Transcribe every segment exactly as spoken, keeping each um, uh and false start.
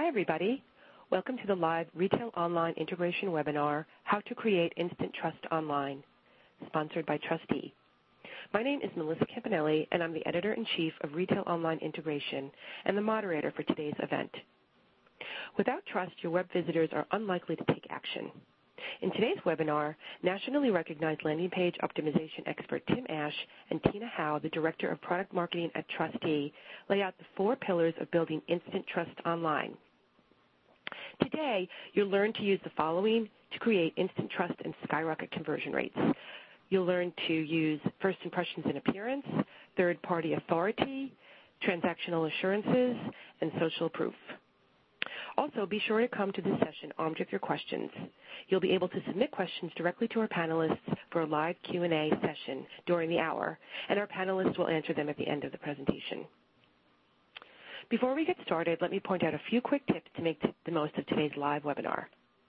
Hi, everybody. Welcome to the live Retail Online Integration webinar, How to Create Instant Trust Online, sponsored by Trustee. My name is Melissa Campanelli, and I'm the Editor-in-Chief of Retail Online Integration and the moderator for today's event. Without trust, your web visitors are unlikely to take action. In today's webinar, nationally recognized landing page optimization expert Tim Ash and Tina Howe, the Director of Product Marketing at Trustee, lay out the four pillars of building instant trust online. Today, you'll learn to use the following to create instant trust and skyrocket conversion rates. You'll learn to use first impressions and appearance, third-party authority, transactional assurances, and social proof. Also, be sure to come to this session armed with your questions. You'll be able to submit questions directly to our panelists for a live Q and A session during the hour, and our panelists will answer them at the end of the presentation. Before we get started, let me point out a few quick tips to make the most of today's live webinar.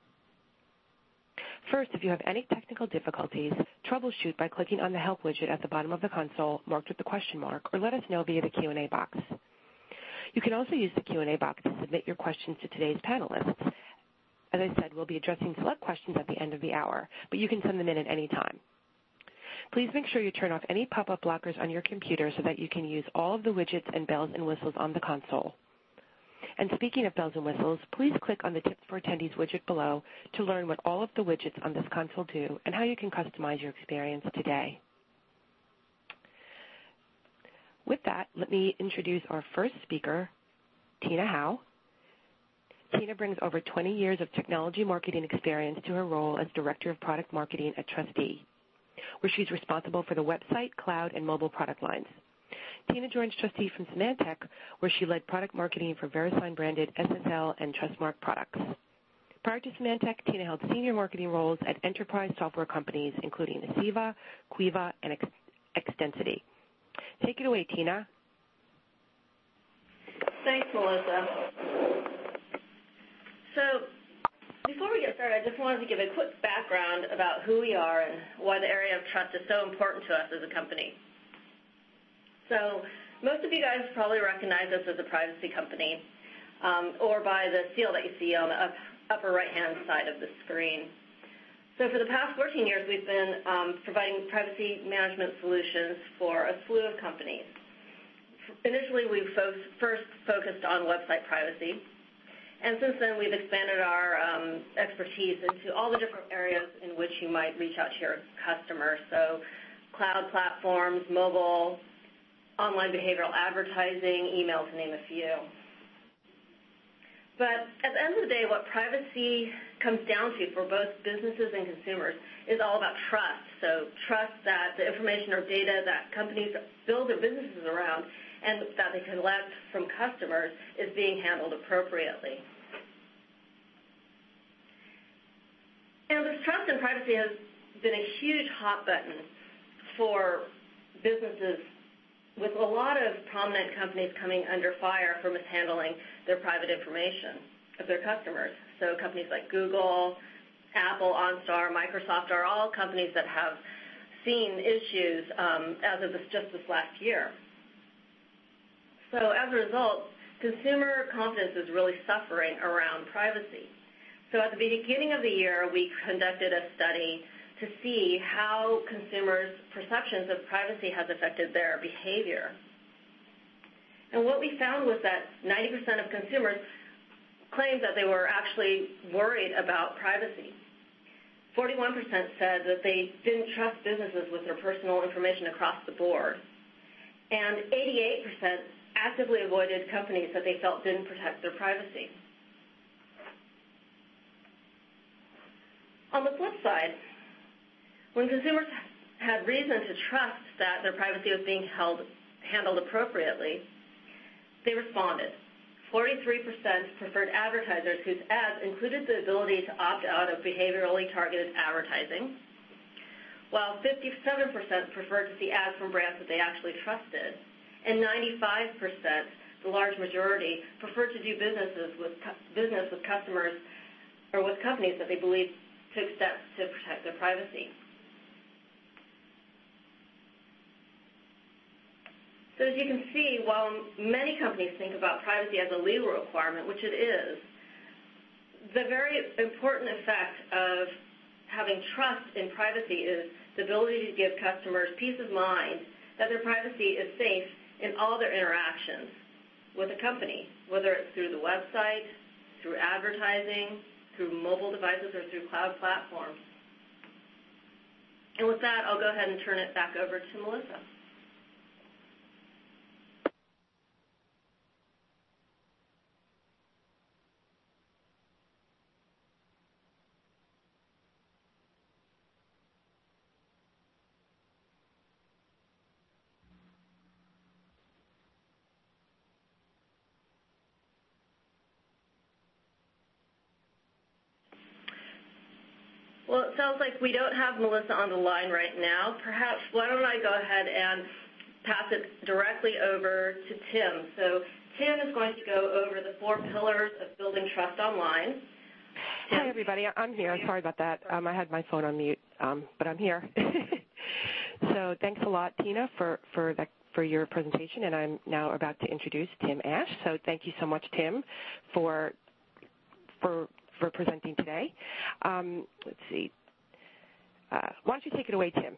First, if you have any technical difficulties, troubleshoot by clicking on the Help widget at the bottom of the console marked with the question mark, or let us know via the Q and A box. You can also use the Q and A box to submit your questions to today's panelists. As I said, we'll be addressing select questions at the end of the hour, but you can send them in at any time. Please make sure you turn off any pop-up blockers on your computer so that you can use all of the widgets and bells and whistles on the console. And speaking of bells and whistles, please click on the Tips for Attendees widget below to learn what all of the widgets on this console do and how you can customize your experience today. With that, let me introduce our first speaker, Tina Howe. Tina brings over twenty years of technology marketing experience to her role as Director of Product Marketing at Trustee, where she's responsible for the website, cloud, and mobile product lines. Tina joins Trustee from Symantec, where she led product marketing for VeriSign-branded S S L and Trustmark products. Prior to Symantec, Tina held senior marketing roles at enterprise software companies, including Aceva, Quiva, and Extensity. Take it away, Tina. Thanks, Melissa. So before we get started, I just wanted to give a quick background about who we are and why the area of trust is so important to us as a company. So most of you guys probably recognize us as a privacy company um, or by the seal that you see on the up, upper right-hand side of the screen. So for the past fourteen years, we've been um, providing privacy management solutions for a slew of companies. Initially, we fo- first focused on website privacy, and since then we've expanded our um, expertise into all the different areas in which you might reach out to your customers, so cloud platforms, mobile, online behavioral advertising, email, to name a few. But at the end of the day, what privacy comes down to for both businesses and consumers is all about trust. So trust that the information or data that companies build their businesses around and that they collect from customers is being handled appropriately. And this trust and privacy has been a huge hot button for businesses, with a lot of prominent companies coming under fire for mishandling their private information of their customers. So companies like Google, Apple, OnStar, Microsoft are all companies that have seen issues um, as of this, just this last year. So as a result, consumer confidence is really suffering around privacy. So at the beginning of the year, we conducted a study to see how consumers' perceptions of privacy has affected their behavior. And what we found was that ninety percent of consumers claimed that they were actually worried about privacy. forty-one percent said that they didn't trust businesses with their personal information across the board. And eighty-eight percent actively avoided companies that they felt didn't protect their privacy. On the flip side, when consumers had reason to trust that their privacy was being held, handled appropriately, they responded. forty-three percent preferred advertisers whose ads included the ability to opt out of behaviorally targeted advertising, while fifty-seven percent preferred to see ads from brands that they actually trusted, and ninety-five percent, the large majority, preferred to do businesses with business with customers or with companies that they believed took steps to protect their privacy. So as you can see, while many companies think about privacy as a legal requirement, which it is, the very important effect of having trust in privacy is the ability to give customers peace of mind that their privacy is safe in all their interactions with a company, whether it's through the website, through advertising, through mobile devices, or through cloud platforms. And with that, I'll go ahead and turn it back over to Melissa. Well, it sounds like we don't have Melissa on the line right now. Perhaps, why don't I go ahead and pass it directly over to Tim. So Tim is going to go over the four pillars of building trust online. Tim? Hi, everybody. I'm here. Sorry about that. Um, I had my phone on mute, um, but I'm here. So thanks a lot, Tina, for, for, that, for your presentation, and I'm now about to introduce Tim Ash. So thank you so much, Tim, for for for presenting today. Um, let's see. Uh, why don't you take it away, Tim?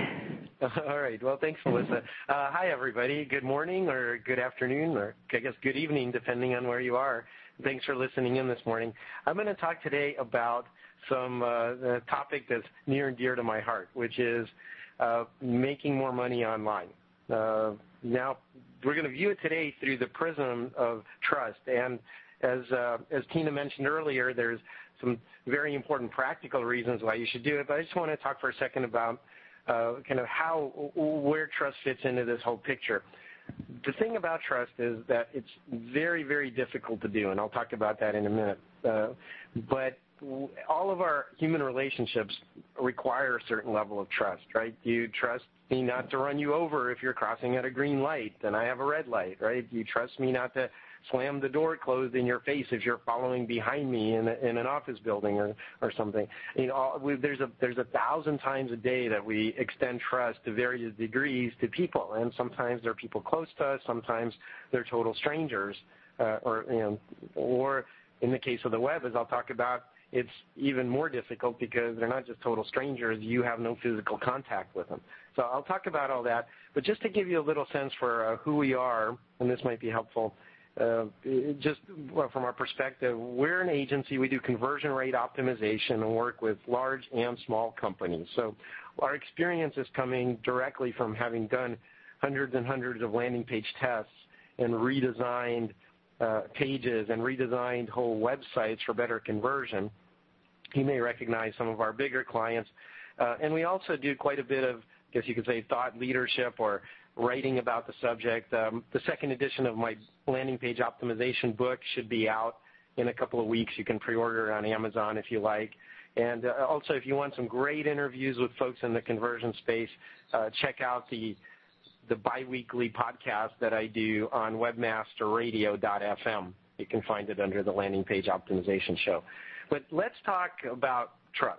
All right. Well, thanks, Melissa. Uh, hi, everybody. Good morning or good afternoon or I guess good evening, depending on where you are. Thanks for listening in this morning. I'm going to talk today about some uh, a topic that's near and dear to my heart, which is uh, making more money online. Uh, now, we're going to view it today through the prism of trust. And as uh, as Tina mentioned earlier, there's some very important practical reasons why you should do it. But I just want to talk for a second about uh, kind of how where trust fits into this whole picture. The thing about trust is that it's very, very difficult to do, and I'll talk about that in a minute. Uh, but all of our human relationships require a certain level of trust, right? You trust me not to run you over if you're crossing at a green light and I have a red light, right? You trust me not to slam the door closed in your face if you're following behind me in, a, in an office building or, or something. You know, we, there's a there's a thousand times a day that we extend trust to various degrees to people, and sometimes they're people close to us, sometimes they're total strangers, uh, or you know, or in the case of the web, as I'll talk about, it's even more difficult because they're not just total strangers. You have no physical contact with them. So I'll talk about all that, but just to give you a little sense for uh, who we are, and this might be helpful. Uh, just well, from our perspective, we're an agency. We do conversion rate optimization and work with large and small companies. So our experience is coming directly from having done hundreds and hundreds of landing page tests and redesigned uh, pages and redesigned whole websites for better conversion. You may recognize some of our bigger clients. Uh, and we also do quite a bit of, I guess you could say, thought leadership or writing about the subject. Um, the second edition of my landing page optimization book should be out in a couple of weeks. You can pre-order it on Amazon if you like. And uh, also, if you want some great interviews with folks in the conversion space, uh, check out the the biweekly podcast that I do on webmaster radio dot f m. You can find it under the landing page optimization show. But let's talk about trust.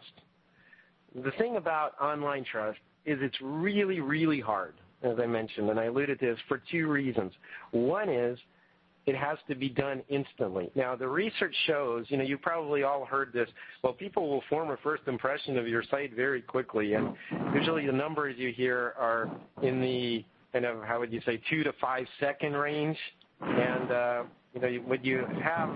The thing about online trust is it's really, really hard, as I mentioned, and I alluded to this for two reasons. One is it has to be done instantly. Now, the research shows, you know, you've probably all heard this, well, people will form a first impression of your site very quickly, and usually the numbers you hear are in the, kind of, how would you say, two to five second range, and, uh, you know, what you have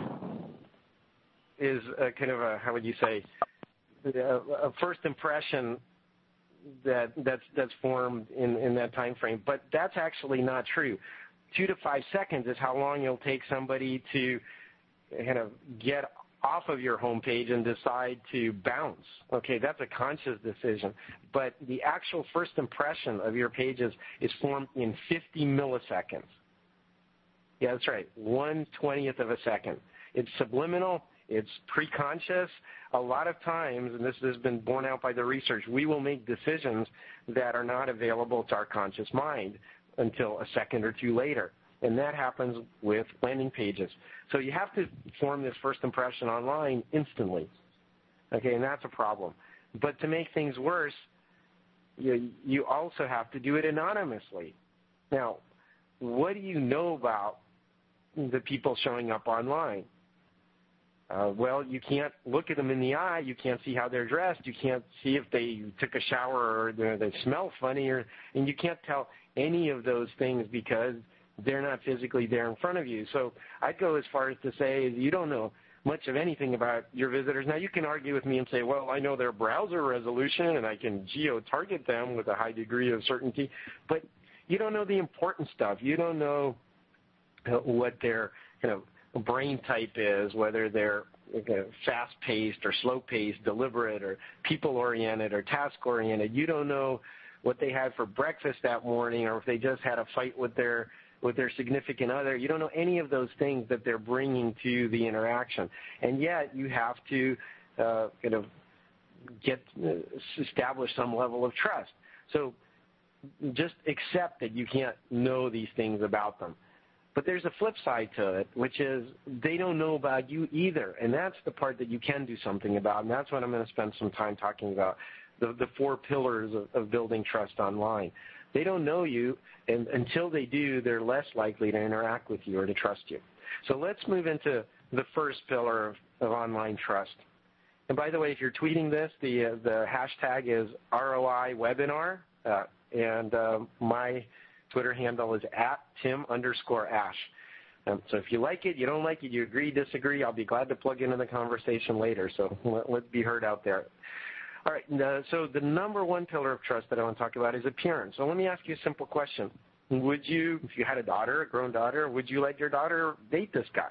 is a kind of a, how would you say, a, a first impression that that's that's formed in, in that time frame. But that's actually not true. Two to five seconds is how long it'll take somebody to kind of get off of your home page and decide to bounce. Okay, that's a conscious decision. But the actual first impression of your pages is formed in fifty milliseconds. Yeah, that's right, one twentieth of a second. It's subliminal. It's pre-conscious. A lot of times, and this has been borne out by the research, we will make decisions that are not available to our conscious mind until a second or two later. And that happens with landing pages. So you have to form this first impression online instantly. Okay, and that's a problem. But to make things worse, you, you also have to do it anonymously. Now, what do you know about the people showing up online? Uh, well, you can't look at them in the eye. You can't see how they're dressed. You can't see if they took a shower or they smell funny, or, and you can't tell any of those things because they're not physically there in front of you. So I'd go as far as to say you don't know much of anything about your visitors. Now, you can argue with me and say, well, I know their browser resolution and I can geo-target them with a high degree of certainty, but you don't know the important stuff. You don't know what their kind of brain type is, whether they're fast-paced or slow-paced, deliberate or people-oriented or task-oriented. You don't know what they had for breakfast that morning, or if they just had a fight with their with their significant other. You don't know any of those things that they're bringing to the interaction, and yet you have to uh, kind of get uh, establish some level of trust. So just accept that you can't know these things about them. But there's a flip side to it, which is they don't know about you either, and that's the part that you can do something about, and that's what I'm going to spend some time talking about, the, the four pillars of, of building trust online. They don't know you, and until they do, they're less likely to interact with you or to trust you. So let's move into the first pillar of, of online trust. And by the way, if you're tweeting this, the, uh, the hashtag is R O I webinar, uh, and uh, my Twitter handle is at Tim underscore Ash. Um, so if you like it, you don't like it, you agree, disagree, I'll be glad to plug into the conversation later. So let, let's be heard out there. All right, uh, so the number one pillar of trust that I want to talk about is appearance. So let me ask you a simple question. Would you, if you had a daughter, a grown daughter, would you let your daughter date this guy?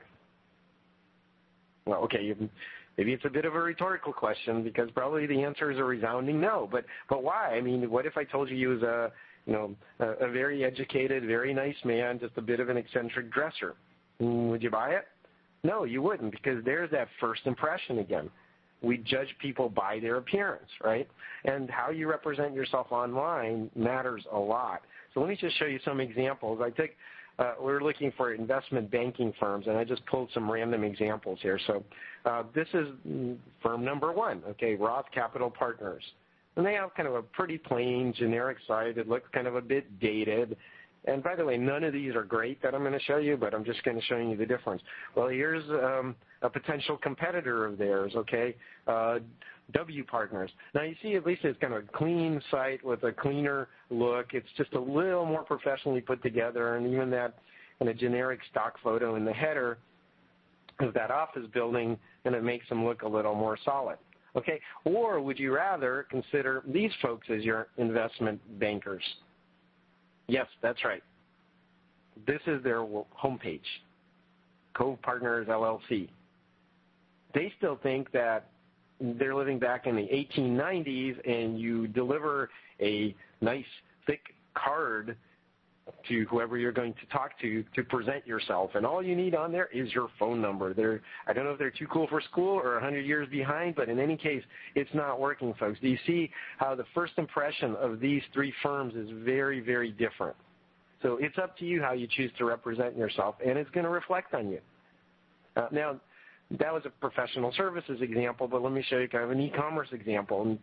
Well, okay, you, maybe it's a bit of a rhetorical question because probably the answer is a resounding no. But but why? I mean, what if I told you he was a you know, a, a very educated, very nice man, just a bit of an eccentric dresser? Would you buy it? No, you wouldn't, because there's that first impression again. We judge people by their appearance, right? And how you represent yourself online matters a lot. So let me just show you some examples. I think uh, we're looking for investment banking firms, and I just pulled some random examples here. So uh, this is firm number one, okay, Roth Capital Partners. And they have kind of a pretty plain, generic site. It looks kind of a bit dated. And by the way, none of these are great that I'm going to show you, but I'm just going to show you the difference. Well, here's um, a potential competitor of theirs, okay, uh, W Partners. Now, you see at least it's kind of a clean site with a cleaner look. It's just a little more professionally put together, and even that kind of generic stock photo in the header of that office building, and it makes them look a little more solid. Okay, or would you rather consider these folks as your investment bankers? Yes, that's right. This is their homepage, Cove Partners L L C. They still think that they're living back in the eighteen nineties and you deliver a nice, thick card to whoever you're going to talk to to present yourself, and all you need on there is your phone number. They're, I don't know if they're too cool for school or one hundred years behind, but in any case, it's not working, folks. Do you see how the first impression of these three firms is very, very different? So it's up to you how you choose to represent yourself, and it's going to reflect on you. Uh, now, that was a professional services example, but let me show you kind of an e-commerce example. And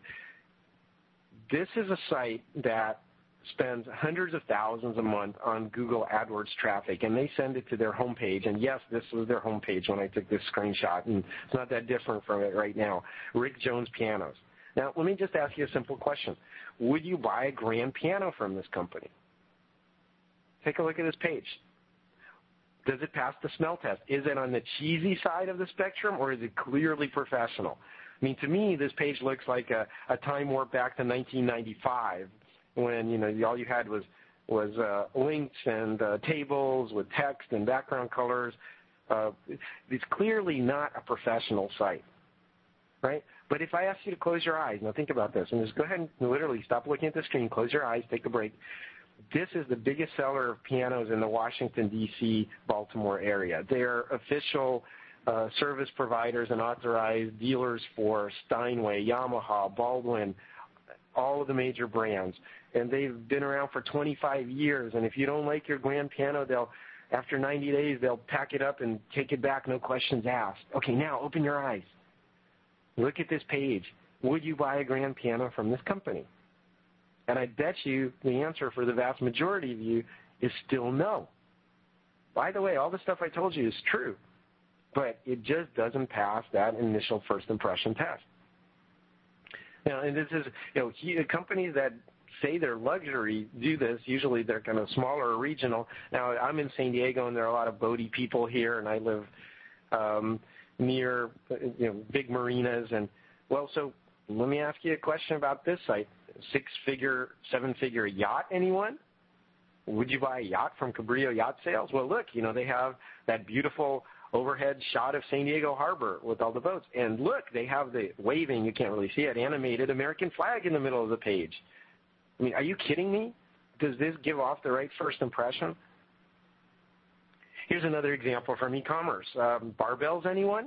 this is a site that spends hundreds of thousands a month on Google AdWords traffic, and they send it to their homepage. And yes, this was their homepage when I took this screenshot, and it's not that different from it right now. Rick Jones Pianos. Now, let me just ask you a simple question. Would you buy a grand piano from this company? Take a look at this page. Does it pass the smell test? Is it on the cheesy side of the spectrum, or is it clearly professional? I mean, to me, this page looks like a, a time warp back to nineteen ninety-five. When, you know, all you had was was uh, links and uh, tables with text and background colors. Uh, it's clearly not a professional site, right? But if I ask you to close your eyes, now think about this, and just go ahead and literally stop looking at the screen, close your eyes, take a break. This is the biggest seller of pianos in the Washington, D C, Baltimore area. They're official uh, service providers and authorized dealers for Steinway, Yamaha, Baldwin, all of the major brands. And they've been around for twenty-five years. And if you don't like your grand piano, they'll, after ninety days, they'll pack it up and take it back, no questions asked. Okay, now open your eyes. Look at this page. Would you buy a grand piano from this company? And I bet you the answer for the vast majority of you is still no. by the way, all the stuff I told you is true, but it just doesn't pass that initial first impression test. Now, and this is, you know, he, companies that say they're luxury do this. Usually they're kind of smaller or regional. Now, I'm in San Diego, and there are a lot of boaty people here, and I live um, near, you know, big marinas. And, well, so let me ask you a question about this site. Six-figure, seven-figure yacht, anyone? Would you buy a yacht from Cabrillo Yacht Sales? Well, look, you know, they have that beautiful overhead shot of San Diego Harbor with all the boats. And look, they have the waving, you can't really see it, animated American flag in the middle of the page. I mean, are you kidding me? Does this give off the right first impression? Here's another example from e-commerce. Um, barbells, anyone?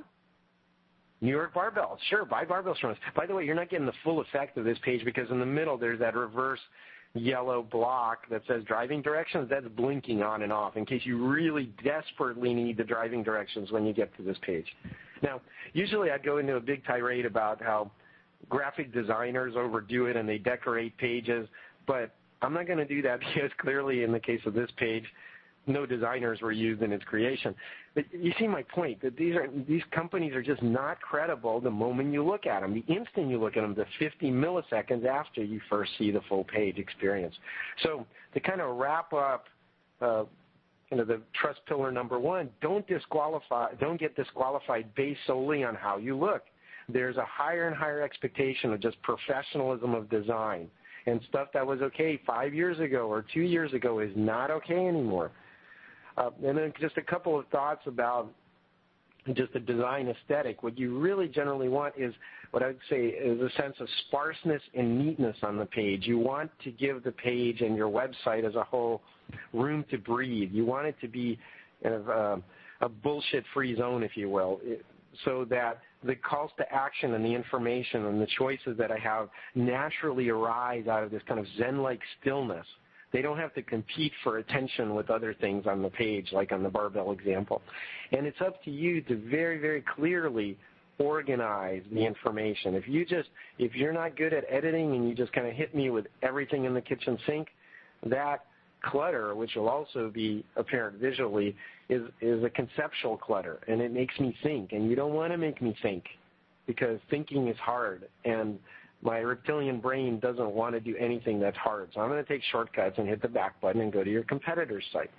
New York barbells. Sure, buy barbells from us. By the way, you're not getting the full effect of this page because in the middle there's that reverse yellow block that says driving directions. That's blinking on and off in case you really desperately need the driving directions when you get to this page. Now, usually I'd go into a big tirade about how graphic designers overdo it and they decorate pages, but I'm not going to do that because clearly in the case of this page, no designers were used in its creation. But you see my point, that these are these companies are just not credible the moment you look at them. The instant you look at them, the fifty milliseconds after you first see the full page experience. So to kind of wrap up uh, you know, the trust pillar number one, don't disqualify, don't get disqualified based solely on how you look. There's a higher and higher expectation of just professionalism of design. And stuff that was okay five years ago or two years ago is not okay anymore. Uh, and then just a couple of thoughts about just the design aesthetic. What you really generally want is what I would say is a sense of sparseness and neatness on the page. You want to give the page and your website as a whole room to breathe. You want it to be kind of uh, a bullshit-free zone, if you will, it, so that the calls to action and the information and the choices that I have naturally arise out of this kind of zen-like stillness. They don't have to compete for attention with other things on the page, like on the barbell example. And it's up to you to very, very clearly organize the information. If you just, if you're not good at editing and you just kind of hit me with everything in the kitchen sink, that clutter, which will also be apparent visually, is, is a conceptual clutter, and it makes me think. And you don't want to make me think because thinking is hard, and my reptilian brain doesn't want to do anything that's hard. So I'm going to take shortcuts and hit the back button and go to your competitor's site.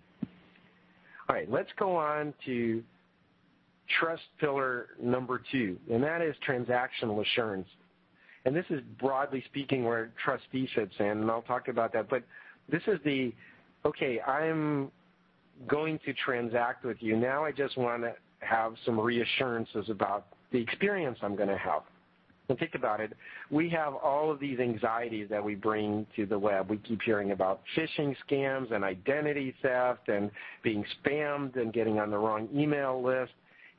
All right, let's go on to trust pillar number two, and that is transactional assurance. And this is broadly speaking where trustee fits in, and I'll talk about that. But this is the, okay, I'm going to transact with you. Now I just want to have some reassurances about the experience I'm going to have. And think about it. We have all of these anxieties that we bring to the web. We keep hearing about phishing scams and identity theft and being spammed and getting on the wrong email list.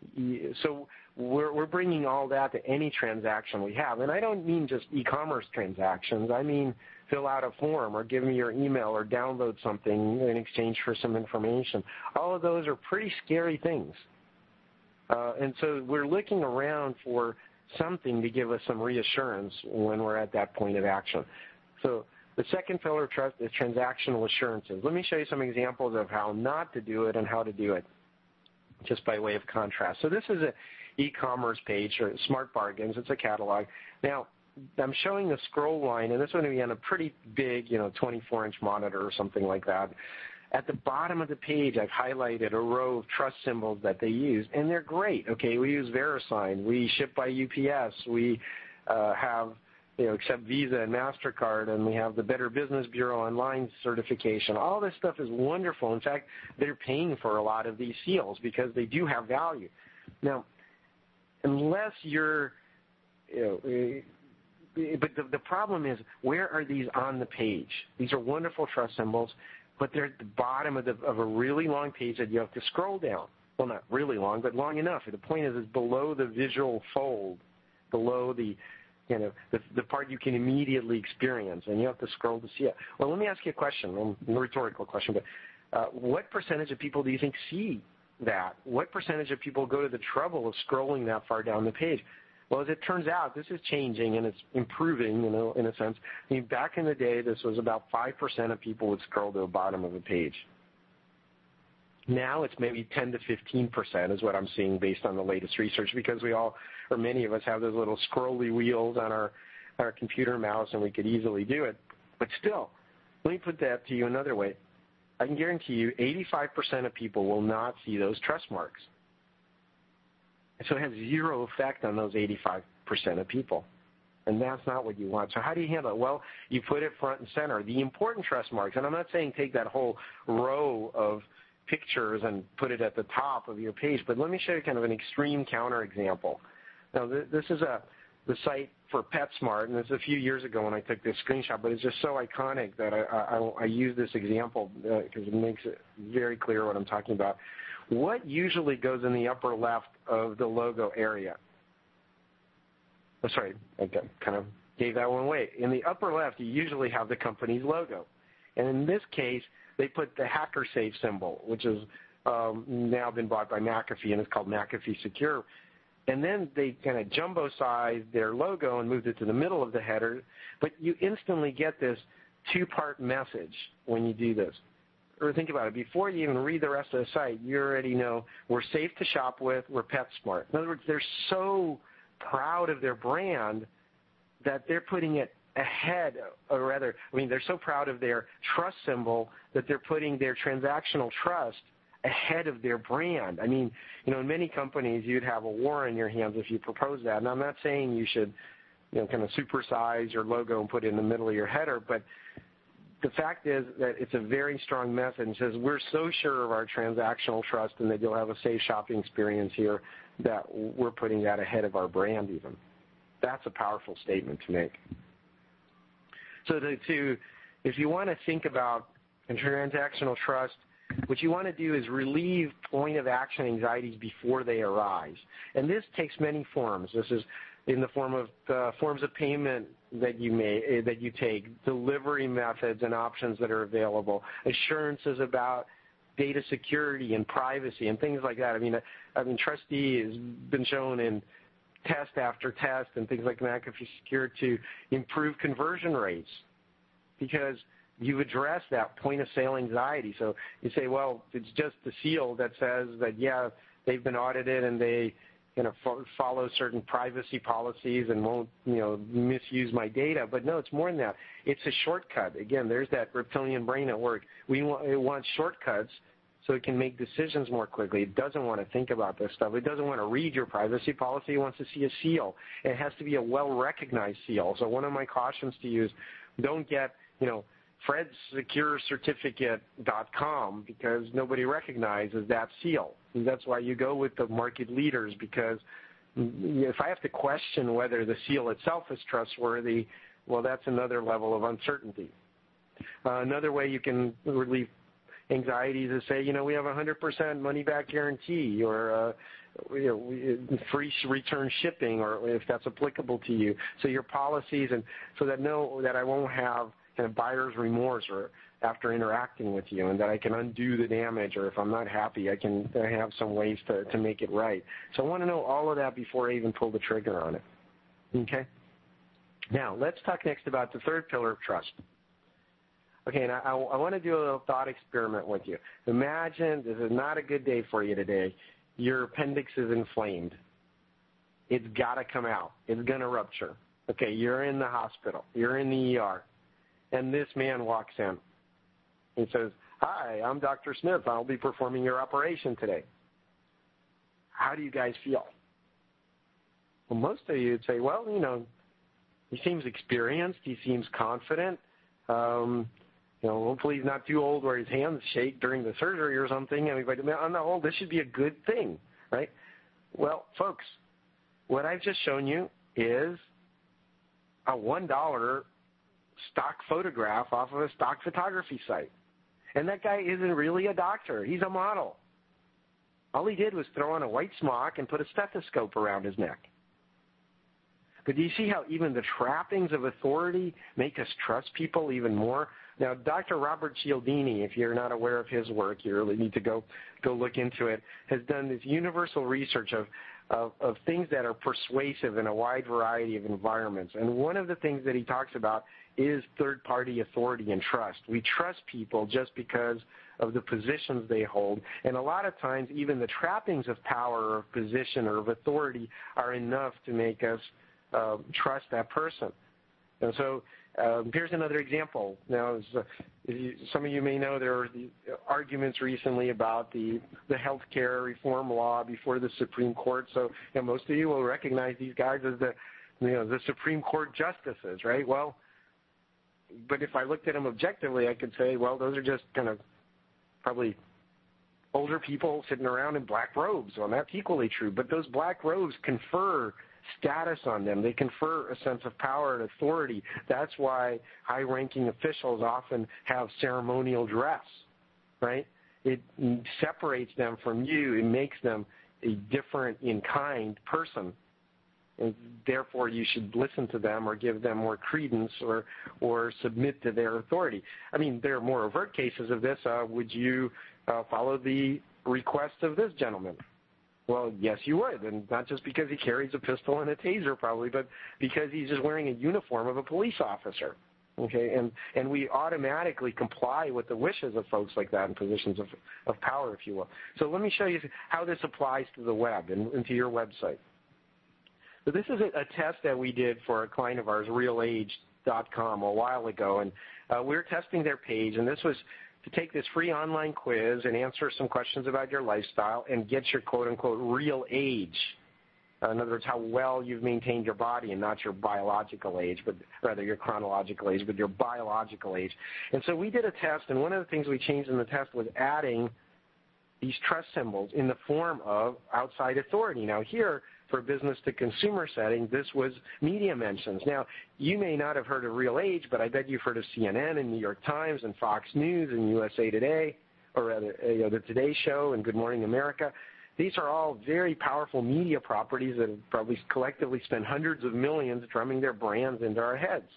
So we're, we're bringing all that to any transaction we have. And I don't mean just e-commerce transactions. I mean fill out a form or give me your email or download something in exchange for some information. All of those are pretty scary things. Uh, and so we're looking around for something to give us some reassurance when we're at that point of action. So the second pillar of trust is transactional assurances. Let me show you some examples of how not to do it and how to do it, just by way of contrast. So this is an e-commerce page, or Smart Bargains. It's a catalog. Now, I'm showing the scroll line, and this is going to be on a pretty big, you know, twenty-four inch monitor or something like that. At the bottom of the page, I've highlighted a row of trust symbols that they use, and they're great. Okay, we use VeriSign. We ship by U P S. We uh, have, you know, accept Visa and MasterCard, and we have the Better Business Bureau online certification. All this stuff is wonderful. In fact, they're paying for a lot of these seals because they do have value. Now, unless you're, you know, but the, the problem is, where are these on the page? These are wonderful trust symbols, but they're at the bottom of, the, of a really long page that you have to scroll down. Well, not really long, but long enough. The point is, it's below the visual fold, below the, you know, the, the part you can immediately experience, and you have to scroll to see it. Well, let me ask you a question, a rhetorical question, but uh, what percentage of people do you think see that? What percentage of people go to the trouble of scrolling that far down the page? Well, as it turns out, this is changing, and it's improving, you know, in a sense. I mean, back in the day, this was about five percent of people would scroll to the bottom of a page. Now it's maybe ten to fifteen percent is what I'm seeing based on the latest research, because we all, or many of us, have those little scrolly wheels on our, our computer mouse, and we could easily do it. But still, let me put that to you another way. I can guarantee you eighty-five percent of people will not see those trust marks. And so it has zero effect on those eighty-five percent of people. And that's not what you want. So how do you handle it? Well, you put it front and center. The important trust marks, and I'm not saying take that whole row of pictures and put it at the top of your page, but let me show you kind of an extreme counterexample. Now, th- this is a the site for PetSmart, and it's a few years ago when I took this screenshot, but it's just so iconic that I, I, I use this example because uh, it makes it very clear what I'm talking about. What usually goes in the upper left of the logo area? Oh, sorry, I kind of gave that one away. In the upper left, you usually have the company's logo. And in this case, they put the HackerSafe symbol, which has um, now been bought by McAfee, and it's called McAfee Secure. And then they kind of jumbo-sized their logo and moved it to the middle of the header. But you instantly get this two-part message when you do this. Or think about it. Before you even read the rest of the site, you already know we're safe to shop with, we're PetSmart. In other words, they're so proud of their brand that they're putting it ahead, or rather, I mean, they're so proud of their trust symbol that they're putting their transactional trust ahead of their brand. I mean, you know, in many companies, you'd have a war in your hands if you propose that. And I'm not saying you should, you know, kind of supersize your logo and put it in the middle of your header, but the fact is that it's a very strong message. It says we're so sure of our transactional trust and that you'll have a safe shopping experience here that we're putting that ahead of our brand even. That's a powerful statement to make. So to, to if you want to think about transactional trust, what you want to do is relieve point-of-action anxieties before they arise. And this takes many forms. This is in the form of uh, forms of payment that you may that you take, delivery methods and options that are available, assurances about data security and privacy and things like that. I mean, I mean, Trustee has been shown in test after test and things like McAfee Secure to improve conversion rates because you've addressed that point-of-sale anxiety. So you say, well, it's just the seal that says that, yeah, they've been audited and they you know, fo- follow certain privacy policies and won't, you know, misuse my data. But no, it's more than that. It's a shortcut. Again, there's that reptilian brain at work. We want, it wants shortcuts so it can make decisions more quickly. It doesn't want to think about this stuff. It doesn't want to read your privacy policy. It wants to see a seal. It has to be a well-recognized seal. So one of my cautions to you is don't get, you know, Fred's Secure Certificate dot com because nobody recognizes that seal. And that's why you go with the market leaders, because if I have to question whether the seal itself is trustworthy, well, that's another level of uncertainty. Uh, another way you can relieve anxieties is say, you know, we have a one hundred percent money-back guarantee, or uh, you know, free return shipping, or if that's applicable to you. So your policies, and so that know that I won't have kind of buyer's remorse or after interacting with you, and that I can undo the damage, or if I'm not happy, I can I have some ways to, to make it right. So I want to know all of that before I even pull the trigger on it. Okay? Now, let's talk next about the third pillar of trust. Okay, and I, I, I want to do a little thought experiment with you. Imagine this is not a good day for you today. Your appendix is inflamed. It's got to come out. It's going to rupture. Okay, you're in the hospital. You're in the E R. And this man walks in. He says, hi, I'm Doctor Smith. I'll be performing your operation today. How do you guys feel? Well, most of you would say, well, you know, he seems experienced. He seems confident. Um, you know, hopefully he's not too old where his hands shake during the surgery or something. I mean, but on the whole, this should be a good thing, right? Well, folks, what I've just shown you is a one dollar stock photograph off of a stock photography site. And that guy isn't really a doctor. He's a model. All he did was throw on a white smock and put a stethoscope around his neck. But do you see how even the trappings of authority make us trust people even more? Now, Doctor Robert Cialdini, if you're not aware of his work, you really need to go go look into it, has done this universal research of of, of things that are persuasive in a wide variety of environments. And one of the things that he talks about is third-party authority and trust. We trust people just because of the positions they hold. And a lot of times, even the trappings of power or of position or of authority are enough to make us uh, trust that person. And so um, here's another example. Now, as, uh, you, some of you may know there were the arguments recently about the, the health care reform law before the Supreme Court. So you know, most of you will recognize these guys as the, you know, the Supreme Court justices, right? Well, but if I looked at them objectively, I could say, well, those are just kind of probably older people sitting around in black robes. Well, that's equally true. But those black robes confer status on them. They confer a sense of power and authority. That's why high-ranking officials often have ceremonial dress, right? It separates them from you. It makes them a different-in-kind person. And therefore, you should listen to them or give them more credence or or submit to their authority. I mean, there are more overt cases of this. Uh, would you uh, follow the request of this gentleman? Well, yes, you would, and not just because he carries a pistol and a taser, probably, but because he's just wearing a uniform of a police officer. Okay, and and we automatically comply with the wishes of folks like that in positions of of power, if you will. So let me show you how this applies to the web and, and to your website. So this is a, a test that we did for a client of ours, real age dot com, a while ago, and uh, we were testing their page, and this was to take this free online quiz and answer some questions about your lifestyle and get your quote-unquote real age. Uh, in other words, how well you've maintained your body and not your biological age, but rather your chronological age, but your biological age. And so we did a test, and one of the things we changed in the test was adding these trust symbols in the form of outside authority. Now here, for a business-to-consumer setting, this was media mentions. Now, you may not have heard of Real Age, but I bet you've heard of C N N and New York Times and Fox News and U S A Today, or rather, you know, the Today Show and Good Morning America. These are all very powerful media properties that have probably collectively spent hundreds of millions drumming their brands into our heads.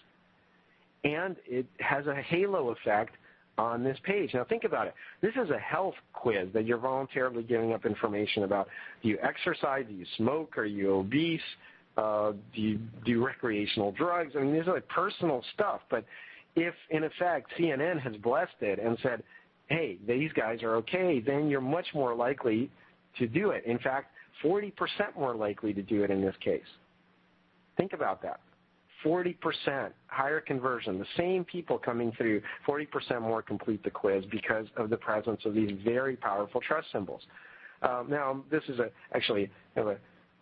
And it has a halo effect on this page. Now think about it. This is a health quiz that you're voluntarily giving up information about. Do you exercise? Do you smoke? Are you obese? Uh, do you do recreational drugs? I mean, these are like personal stuff. But if, in effect, C N N has blessed it and said, hey, these guys are okay, then you're much more likely to do it. In fact, forty percent more likely to do it in this case. Think about that. forty percent higher conversion. The same people coming through, forty percent more complete the quiz because of the presence of these very powerful trust symbols. Um, now, this is a, actually a,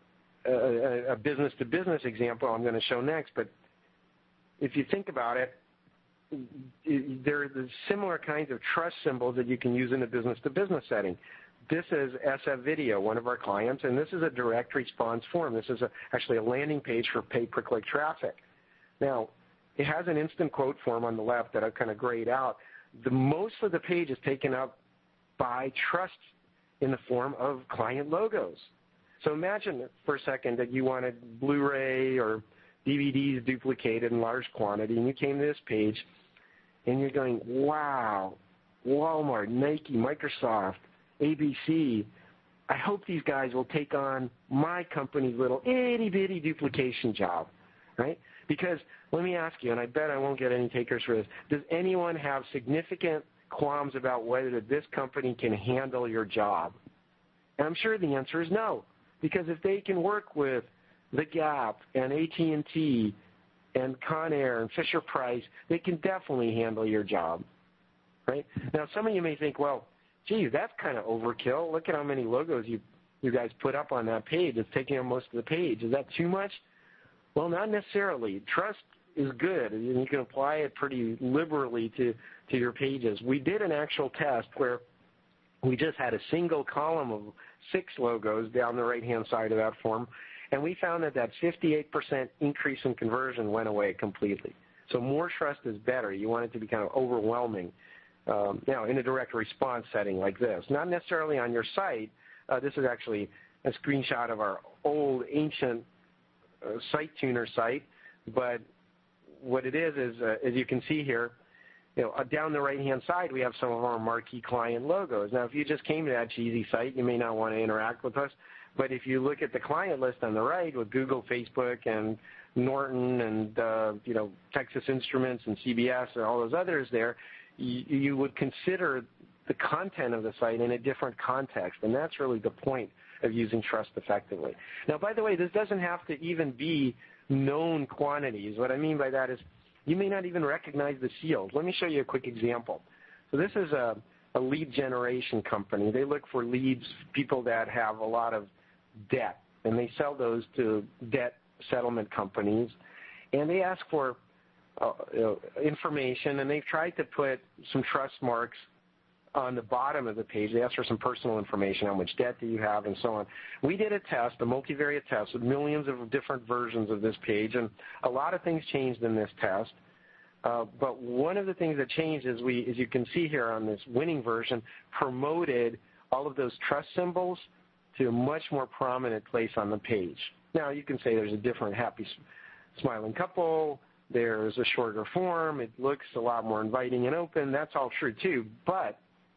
a, a business-to-business example I'm going to show next, but if you think about it, it there are the similar kinds of trust symbols that you can use in a business-to-business setting. This is S F Video, one of our clients, and this is a direct response form. This is a, actually a landing page for pay-per-click traffic. Now, it has an instant quote form on the left that I've kind of grayed out. The most of the page is taken up by trust in the form of client logos. So imagine for a second that you wanted Blu-ray or D V Ds duplicated in large quantity, and you came to this page, and you're going, wow, Walmart, Nike, Microsoft, A B C, I hope these guys will take on my company's little itty-bitty duplication job, right? Because let me ask you, and I bet I won't get any takers for this, does anyone have significant qualms about whether this company can handle your job? And I'm sure the answer is no, because if they can work with The Gap and A T and T and Conair and Fisher-Price, they can definitely handle your job, right? Now, some of you may think, well, gee, that's kind of overkill. Look at how many logos you you guys put up on that page. It's taking up most of the page. Is that too much? Well, not necessarily. Trust is good, and you can apply it pretty liberally to, to your pages. We did an actual test where we just had a single column of six logos down the right-hand side of that form, and we found that that fifty-eight percent increase in conversion went away completely. So more trust is better. You want it to be kind of overwhelming. Um, now, in a direct response setting like this. Not necessarily on your site. Uh, this is actually a screenshot of our old, ancient uh, site tuner site. But what it is is, uh, as you can see here, you know, uh, down the right-hand side, we have some of our marquee client logos. Now, if you just came to that cheesy site, you may not want to interact with us. But if you look at the client list on the right with Google, Facebook, and Norton, and uh, you know Texas Instruments and C B S and all those others there, you, you would consider the content of the site in a different context, and that's really the point of using trust effectively. Now, by the way, this doesn't have to even be known quantities. What I mean by that is you may not even recognize the seals. Let me show you a quick example. So this is a, a lead generation company. They look for leads, people that have a lot of debt, and they sell those to debt settlement companies, and they ask for uh, you know, information, and they've tried to put some trust marks on the bottom of the page. They ask for some personal information, how much debt do you have, and so on. We did a test, a multivariate test, with millions of different versions of this page, and a lot of things changed in this test. Uh, but one of the things that changed is we, as you can see here on this winning version, promoted all of those trust symbols to a much more prominent place on the page. Now, you can say there's a different happy, smiling couple. There's a shorter form. It looks a lot more inviting and open. That's all true, too. But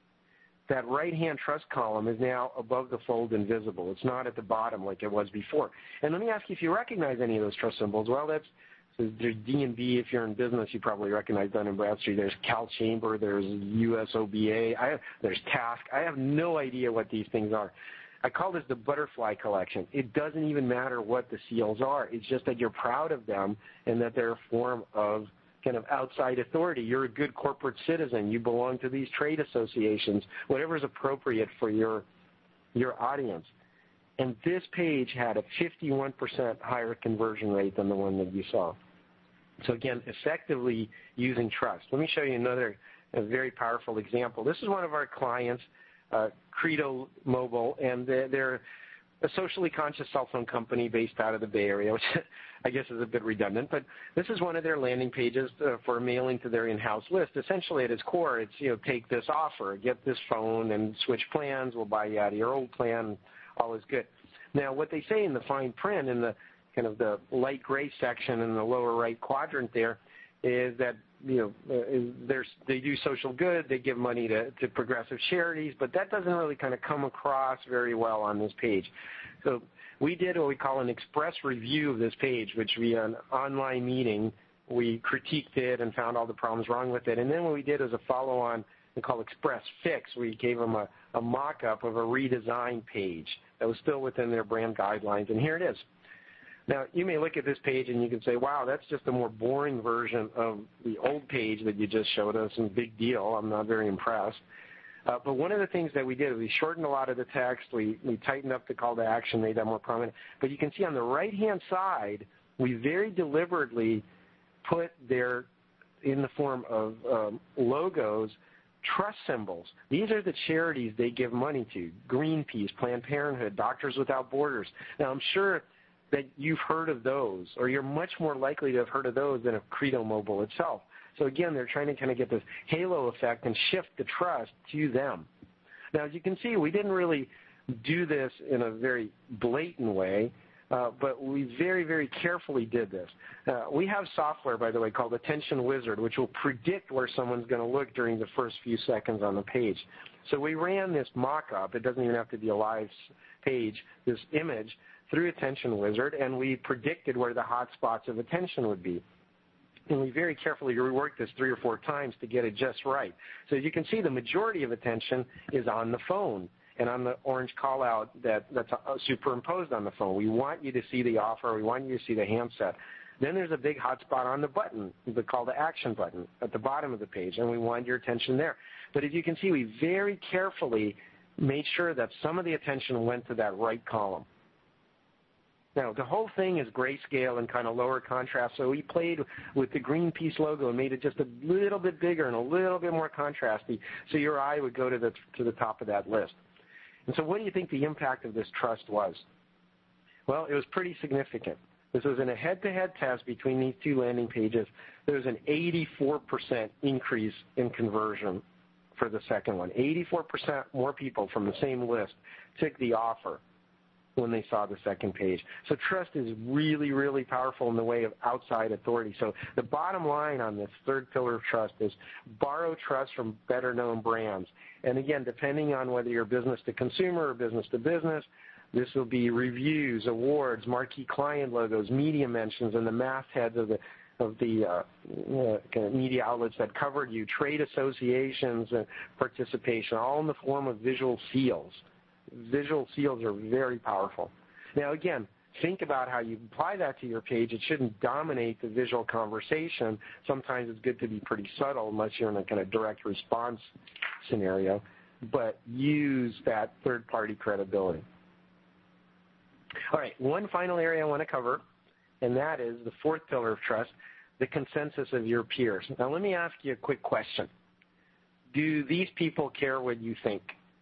that right-hand trust column is now above the fold and visible. It's not at the bottom like it was before. And let me ask you if you recognize any of those trust symbols. Well, that's so there's D and B. If you're in business, you probably recognize Dun and Bradstreet. There's Cal Chamber. There's U S O B A. I have, there's Task. I have no idea what these things are. I call this the butterfly collection. It doesn't even matter what the seals are. It's just that you're proud of them and that they're a form of kind of outside authority. You're a good corporate citizen. You belong to these trade associations, whatever is appropriate for your your audience. And this page had a fifty-one percent higher conversion rate than the one that you saw. So again, effectively using trust. Let me show you another a very powerful example. This is one of our clients, uh, Credo Mobile, and they're, they're a socially conscious cell phone company based out of the Bay Area, which I guess is a bit redundant, but this is one of their landing pages uh, for mailing to their in-house list. Essentially, at its core, it's, you know, take this offer, get this phone and switch plans, we'll buy you out of your old plan, all is good. Now, what they say in the fine print in the kind of the light gray section in the lower right quadrant there is that, you know, uh, there's, they do social good, they give money to, to progressive charities, but that doesn't really kind of come across very well on this page. So we did what we call an express review of this page, which via an online meeting, we critiqued it and found all the problems wrong with it. And then what we did was a follow-on we call Express Fix. We gave them a, a mock-up of a redesigned page that was still within their brand guidelines, and here it is. Now, you may look at this page and you can say, wow, that's just a more boring version of the old page that you just showed us, and big deal. I'm not very impressed. Uh, but one of the things that we did, we shortened a lot of the text. We, we tightened up the call to action, made that more prominent. But you can see on the right-hand side, we very deliberately put there, in the form of um, logos, trust symbols. These are the charities they give money to: Greenpeace, Planned Parenthood, Doctors Without Borders. Now, I'm sure that you've heard of those, or you're much more likely to have heard of those than of Credo Mobile itself. So again, they're trying to kind of get this halo effect and shift the trust to them. Now, as you can see, we didn't really do this in a very blatant way, uh, but we very, very carefully did this. Uh, we have software, by the way, called Attention Wizard, which will predict where someone's going to look during the first few seconds on the page. So we ran this mock-up. It doesn't even have to be a live page, this image, through Attention Wizard, and we predicted where the hot spots of attention would be. And we very carefully reworked this three or four times to get it just right. So as you can see, the majority of attention is on the phone and on the orange call-out that, that's superimposed on the phone. We want you to see the offer. We want you to see the handset. Then there's a big hotspot on the button, the call to action button at the bottom of the page, and we want your attention there. But as you can see, we very carefully made sure that some of the attention went to that right column. Now, the whole thing is grayscale and kind of lower contrast, so we played with the Greenpeace logo and made it just a little bit bigger and a little bit more contrasty, so your eye would go to the, to the top of that list. And so what do you think the impact of this trust was? Well, it was pretty significant. This was in a head-to-head test between these two landing pages. There was an eighty-four percent increase in conversion for the second one. eighty-four percent more people from the same list took the offer when they saw the second page. So trust is really, really powerful in the way of outside authority. So the bottom line on this third pillar of trust is borrow trust from better-known brands. And again, depending on whether you're business to consumer or business to business, This will be reviews, awards, marquee client logos, media mentions, and the mastheads of the of the uh, uh, kind of media outlets that covered you, trade associations, and participation, all in the form of visual seals. Visual seals are very powerful. Now, again, think about how you apply that to your page. It shouldn't dominate the visual conversation. Sometimes it's good to be pretty subtle unless you're in a kind of direct response scenario, but use that third-party credibility. All right, one final area I want to cover, and that is the fourth pillar of trust, the consensus of your peers. Now, let me ask you a quick question. Do these people care what you think?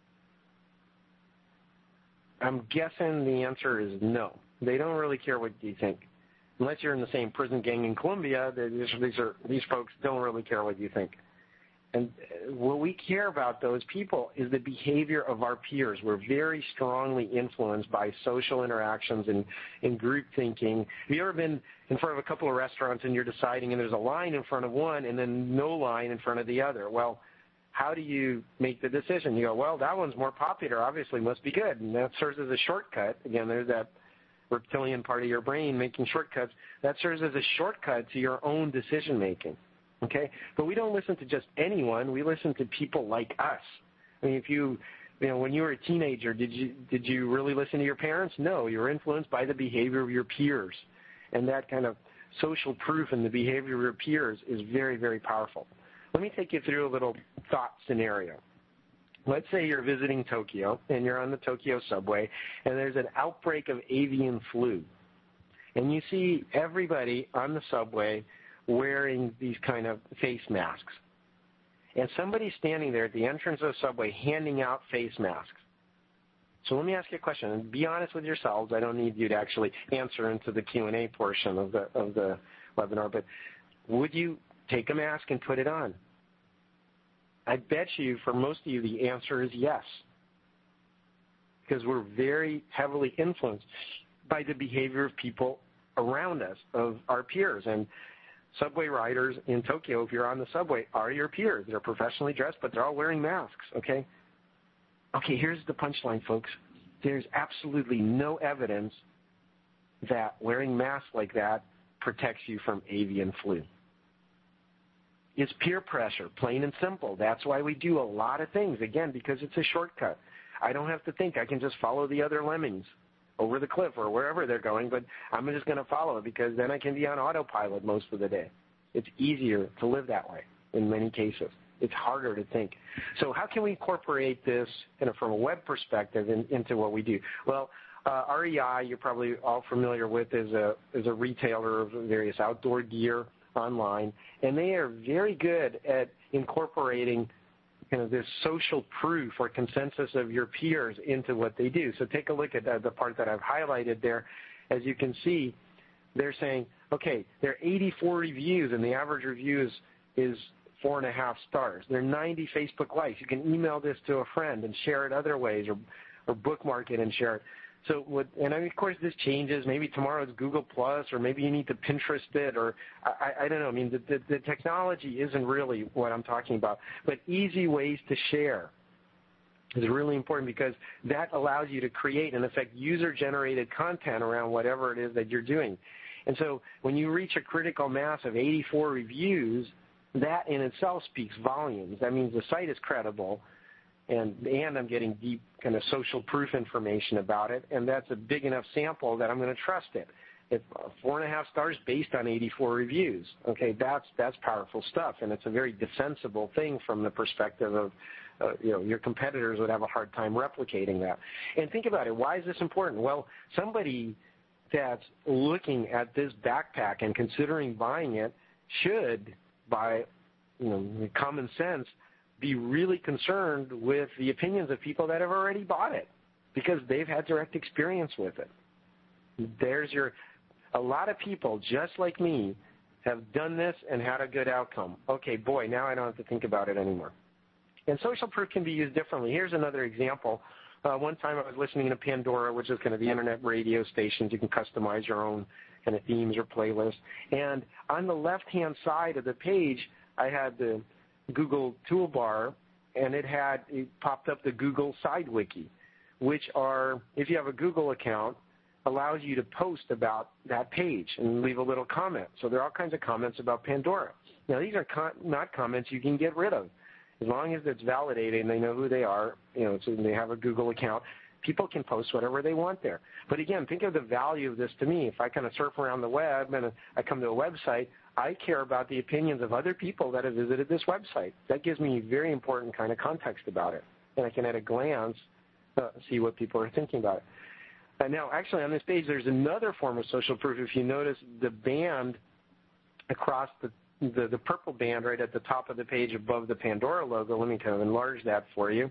I'm guessing the answer is no. They don't really care what you think. Unless you're in the same prison gang in Colombia, these, these, are, these folks don't really care what you think. And what we care about those people is the behavior of our peers. We're very strongly influenced by social interactions and, and group thinking. Have you ever been in front of a couple of restaurants and you're deciding and there's a line in front of one and then no line in front of the other? Well, how do you make the decision? You go, well, that one's more popular, obviously must be good. And that serves as a shortcut. Again, there's that reptilian part of your brain making shortcuts. That serves as a shortcut to your own decision making. Okay, but we don't listen to just anyone. We listen to people like us. I mean, if you, you know, when you were a teenager, did you did you really listen to your parents? No, you were influenced by the behavior of your peers, and that kind of social proof in the behavior of your peers is very, very powerful. Let me take you through a little thought scenario. Let's say you're visiting Tokyo and you're on the Tokyo subway, and there's an outbreak of avian flu, and you see everybody on the subway wearing these kind of face masks. And somebody's standing there at the entrance of the subway handing out face masks. So let me ask you a question, and be honest with yourselves. I don't need you to actually answer into the Q and A portion of the of the webinar, but would you take a mask and put it on? I bet you for most of you the answer is yes, because we're very heavily influenced by the behavior of people around us, of our peers. And subway riders in Tokyo, if you're on the subway, are your peers. They're professionally dressed, but they're all wearing masks, okay? Okay, here's the punchline, folks. There's absolutely no evidence that wearing masks like that protects you from avian flu. It's peer pressure, plain and simple. That's why we do a lot of things, again, because it's a shortcut. I don't have to think. I can just follow the other lemmings over the cliff or wherever they're going, but I'm just going to follow it because then I can be on autopilot most of the day. It's easier to live that way in many cases. It's harder to think. So how can we incorporate this you know, from a web perspective in, into what we do? Well, uh, R E I, you're probably all familiar with, is a, is a retailer of various outdoor gear online, and they are very good at incorporating kind of this social proof or consensus of your peers into what they do. So take a look at the, the part that I've highlighted there. As you can see, they're saying, okay, there are eighty-four reviews, and the average review is, is four and a half stars. There are ninety Facebook likes. You can email this to a friend and share it other ways, or, or bookmark it and share it. So, what, and I mean, of course, this changes. Maybe tomorrow it's Google Plus, or maybe you need to Pinterest it, or I, I don't know. I mean, the, the, the technology isn't really what I'm talking about. But easy ways to share is really important because that allows you to create, in effect, user-generated content around whatever it is that you're doing. And so when you reach a critical mass of eighty-four reviews, that in itself speaks volumes. That means the site is credible. And, and I'm getting deep kind of social proof information about it, and that's a big enough sample that I'm going to trust it. If uh, four and a half stars based on eighty-four reviews, okay, that's that's powerful stuff, and it's a very defensible thing from the perspective of, uh, you know, your competitors would have a hard time replicating that. And think about it. Why is this important? Well, somebody that's looking at this backpack and considering buying it should, by you know common sense, be really concerned with the opinions of people that have already bought it because they've had direct experience with it. There's your, a lot of people just like me have done this and had a good outcome. Okay, boy, now I don't have to think about it anymore. And social proof can be used differently. Here's another example. Uh, one time I was listening to Pandora, which is kind of the internet radio stations. You can customize your own kind of themes or playlists. And on the left-hand side of the page, I had the Google toolbar, and it had it popped up the Google side wiki, which are, if you have a Google account, allows you to post about that page and leave a little comment. So there are all kinds of comments about Pandora. Now, these are con- not comments you can get rid of. As long as it's validated and they know who they are, you know, so they have a Google account, people can post whatever they want there. But again, think of the value of this to me. If I kind of surf around the web and I come to a website, I care about the opinions of other people that have visited this website. That gives me very important kind of context about it. And I can at a glance uh, see what people are thinking about it. Uh, now, actually, on this page, there's another form of social proof. If you notice the band across the, the, the purple band right at the top of the page above the Pandora logo, let me kind of enlarge that for you.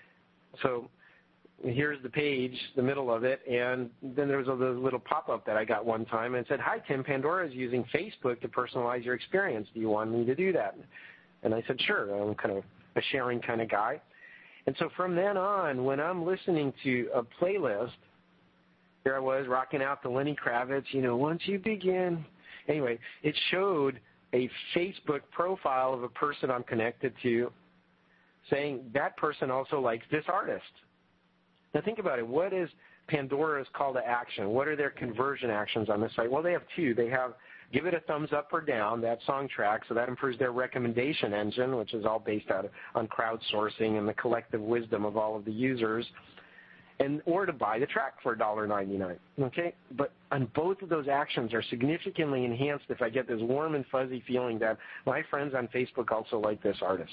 So here's the page, the middle of it, and then there was a little pop-up that I got one time and it said, "Hi, Tim, Pandora is using Facebook to personalize your experience. Do you want me to do that?" And I said, "Sure." I'm kind of a sharing kind of guy. And so from then on, when I'm listening to a playlist, here I was rocking out to Lenny Kravitz, you know, once you begin. Anyway, it showed a Facebook profile of a person I'm connected to saying that person also likes this artist. Now think about it. What is Pandora's call to action? What are their conversion actions on this site? Well, they have two. They have give it a thumbs up or down, that song track, so that improves their recommendation engine, which is all based out of, on crowdsourcing and the collective wisdom of all of the users, and or to buy the track for one dollar ninety-nine. Okay? But on both of those actions are significantly enhanced if I get this warm and fuzzy feeling that my friends on Facebook also like this artist.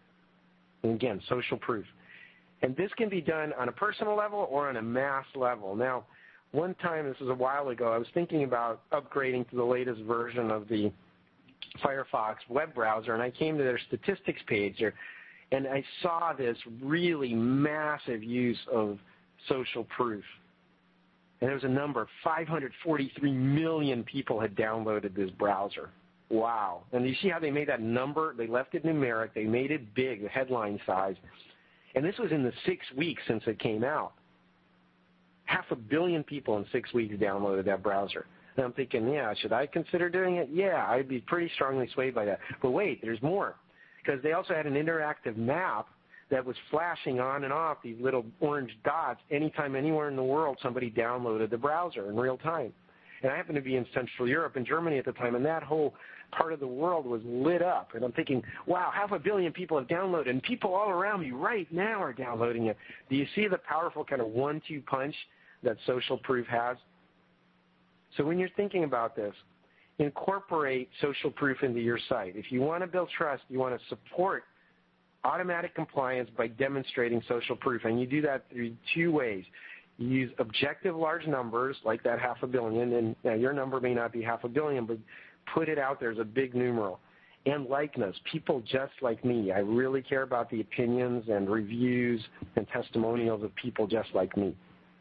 And again, social proof. And this can be done on a personal level or on a mass level. Now, one time, this was a while ago, I was thinking about upgrading to the latest version of the Firefox web browser, and I came to their statistics page there, and I saw this really massive use of social proof. And there was a number, five hundred forty-three million people had downloaded this browser. Wow. And you see how they made that number? They left it numeric. They made it big, the headline size. And this was in the six weeks since it came out. Half a billion people in six weeks downloaded that browser. And I'm thinking, yeah, should I consider doing it? Yeah, I'd be pretty strongly swayed by that. But wait, there's more. Because they also had an interactive map that was flashing on and off these little orange dots anytime, anywhere in the world somebody downloaded the browser in real time. And I happened to be in Central Europe, in Germany at the time, and that whole part of the world was lit up. And I'm thinking, wow, half a billion people have downloaded, and people all around me right now are downloading it. Do you see the powerful kind of one two punch that social proof has? So when you're thinking about this, incorporate social proof into your site. If you want to build trust, you want to support automatic compliance by demonstrating social proof, and you do that through two ways. You use objective large numbers, like that half a billion, and now your number may not be half a billion, but put it out there as a big numeral. And likeness, people just like me. I really care about the opinions and reviews and testimonials of people just like me.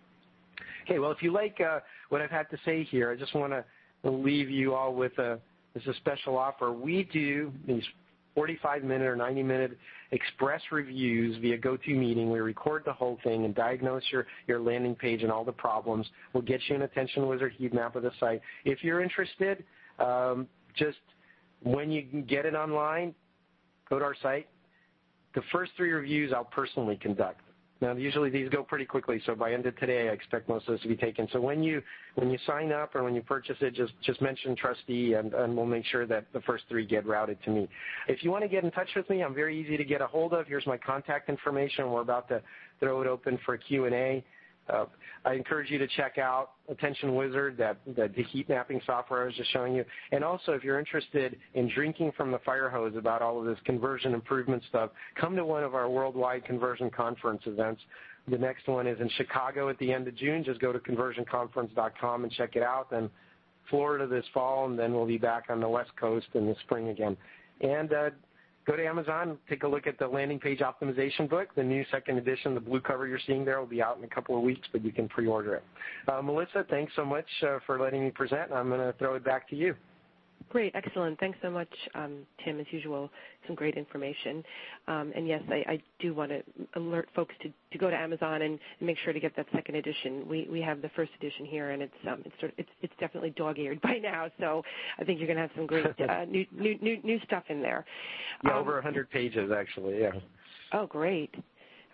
Okay, well, if you like uh, what I've had to say here, I just want to leave you all with a, this is a special offer. We do these forty-five minute or ninety minute express reviews via GoToMeeting. We record the whole thing and diagnose your, your landing page and all the problems. We'll get you an Attention Wizard heat map of the site. If you're interested, um, just when you get it online, go to our site. The first three reviews I'll personally conduct. Now, usually these go pretty quickly, so by end of today, I expect most of those to be taken. So when you when you sign up or when you purchase it, just just mention Trustee, and, and we'll make sure that the first three get routed to me. If you want to get in touch with me, I'm very easy to get a hold of. Here's my contact information. We're about to throw it open for Q and A. Uh, I encourage you to check out Attention Wizard, that, that the heat mapping software I was just showing you. And also, if you're interested in drinking from the fire hose about all of this conversion improvement stuff, come to one of our worldwide conversion conference events. The next one is in Chicago at the end of June. Just go to conversion conference dot com and check it out. Then Florida this fall, and then we'll be back on the West Coast in the spring again. And uh, go to Amazon, take a look at the landing page optimization book. The new second edition, the blue cover you're seeing there, will be out in a couple of weeks, but you can pre-order it. Uh, Melissa, thanks so much uh, for letting me present. I'm going to throw it back to you. Great, excellent. Thanks so much, um, Tim, as usual. Some great information. Um, and yes, I, I do want to alert folks to, to go to Amazon and, and make sure to get that second edition. We we have the first edition here, and it's um, it's sort of, it's, it's definitely dog-eared by now. So I think you're going to have some great uh, new, new new new stuff in there. Yeah, um, over one hundred pages actually. Yeah. Oh, great.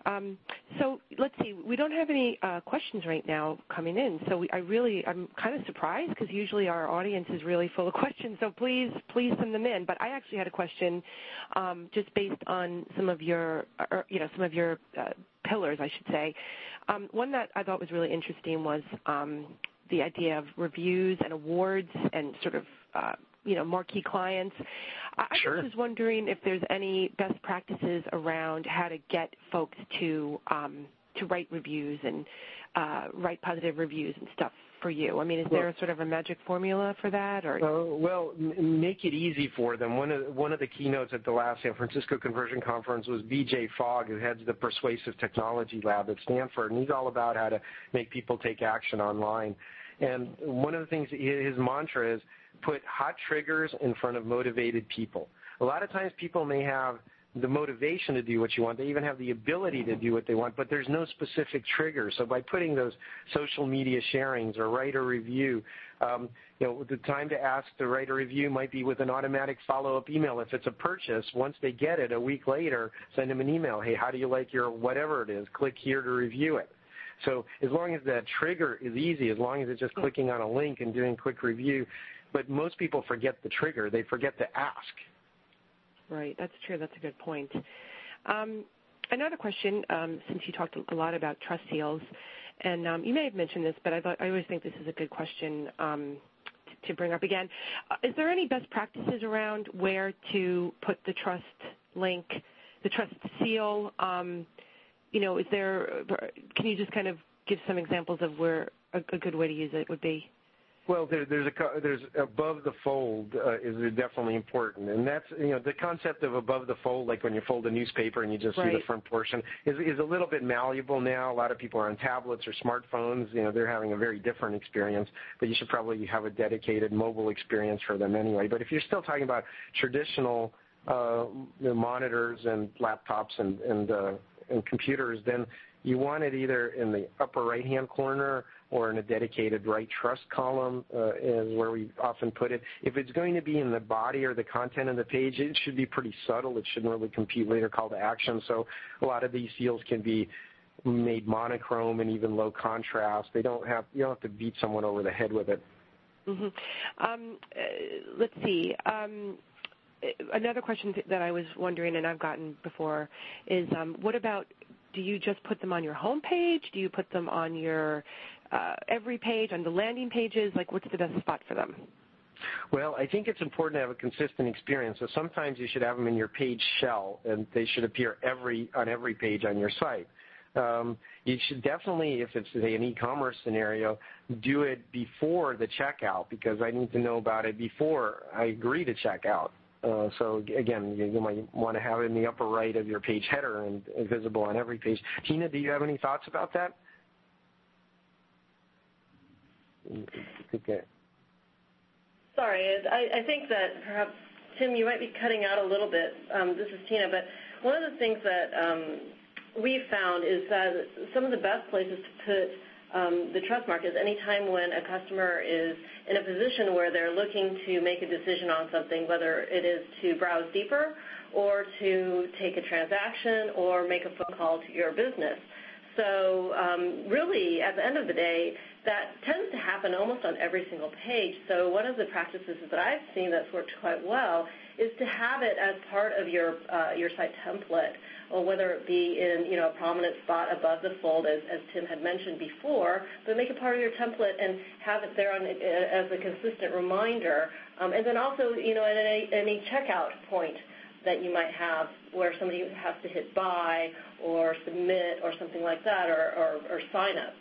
Um, so let's see. We don't have any uh, questions right now coming in. So we, I really, I'm kind of surprised because usually our audience is really full of questions. So please, please send them in. But I actually had a question um, just based on some of your, or, you know, some of your uh, pillars, I should say. Um, one that I thought was really interesting was um, the idea of reviews and awards and sort of, uh, you know, marquee clients. I Sure. was just wondering if there's any best practices around how to get folks to um, to write reviews and uh, write positive reviews and stuff for you. I mean, is there a sort of a magic formula for that? Or uh, well, m- make it easy for them. One of one of the keynotes at the last San Francisco Conversion Conference was B J Fogg, who heads the Persuasive Technology Lab at Stanford, and he's all about how to make people take action online. And one of the things, his mantra is, put hot triggers in front of motivated people. A lot of times people may have the motivation to do what you want. They even have the ability to do what they want, but there's no specific trigger. So by putting those social media sharings or write a review, um, you know, the time to ask to write a review might be with an automatic follow-up email. If it's a purchase, once they get it, a week later, send them an email. Hey, how do you like your whatever it is? Click here to review it. So as long as that trigger is easy, as long as it's just clicking on a link and doing a quick review, but most people forget the trigger. They forget to ask. Right. That's true. That's a good point. Um, another question, um, since you talked a lot about trust seals, and um, you may have mentioned this, but I, thought, I always think this is a good question um, to, to bring up again. Uh, is there any best practices around where to put the trust link, the trust seal? Um, you know, is there? Can you just kind of give some examples of where a, a good way to use it would be? Well, there, there's a there's above the fold uh, is definitely important, and that's you know the concept of above the fold, like when you fold a newspaper and you just right. see the front portion, is is a little bit malleable now. A lot of people are on tablets or smartphones. You know, they're having a very different experience, but you should probably have a dedicated mobile experience for them anyway. But if you're still talking about traditional uh, monitors and laptops and and, uh, and computers, then you want it either in the upper right-hand corner or in a dedicated right trust column uh, is where we often put it. If it's going to be in the body or the content of the page, it should be pretty subtle. It shouldn't really compete with your call to action. So a lot of these seals can be made monochrome and even low contrast. They don't have you don't have to beat someone over the head with it. Mm-hmm. Um, uh, let's see. Um, another question that I was wondering, and I've gotten before, is um, what about? Do you just put them on your home page? Do you put them on your uh, every page, on the landing pages? Like, what's the best spot for them? Well, I think it's important to have a consistent experience. So sometimes you should have them in your page shell, and they should appear every on every page on your site. Um, you should definitely, if it's say, an e-commerce scenario, do it before the checkout because I need to know about it before I agree to check out. Uh, so again, you, you might want to have it in the upper right of your page header and, and visible on every page. Tina, do you have any thoughts about that? Okay. Sorry, I, I think that perhaps, Tim, you might be cutting out a little bit. Um, this is Tina, but one of the things that um, we've found is that some of the best places to put Um, the trust mark is any time when a customer is in a position where they're looking to make a decision on something, whether it is to browse deeper or to take a transaction or make a phone call to your business. So um, really, at the end of the day, that tends to happen almost on every single page. So one of the practices that I've seen that's worked quite well is to have it as part of your uh, your site template, or whether it be in you know a prominent spot above the fold, as, as Tim had mentioned before, but make it part of your template and have it there on, uh, as a consistent reminder. Um, and then also, you know, at any, any checkout point that you might have where somebody has to hit buy or submit or something like that, or, or, or sign up.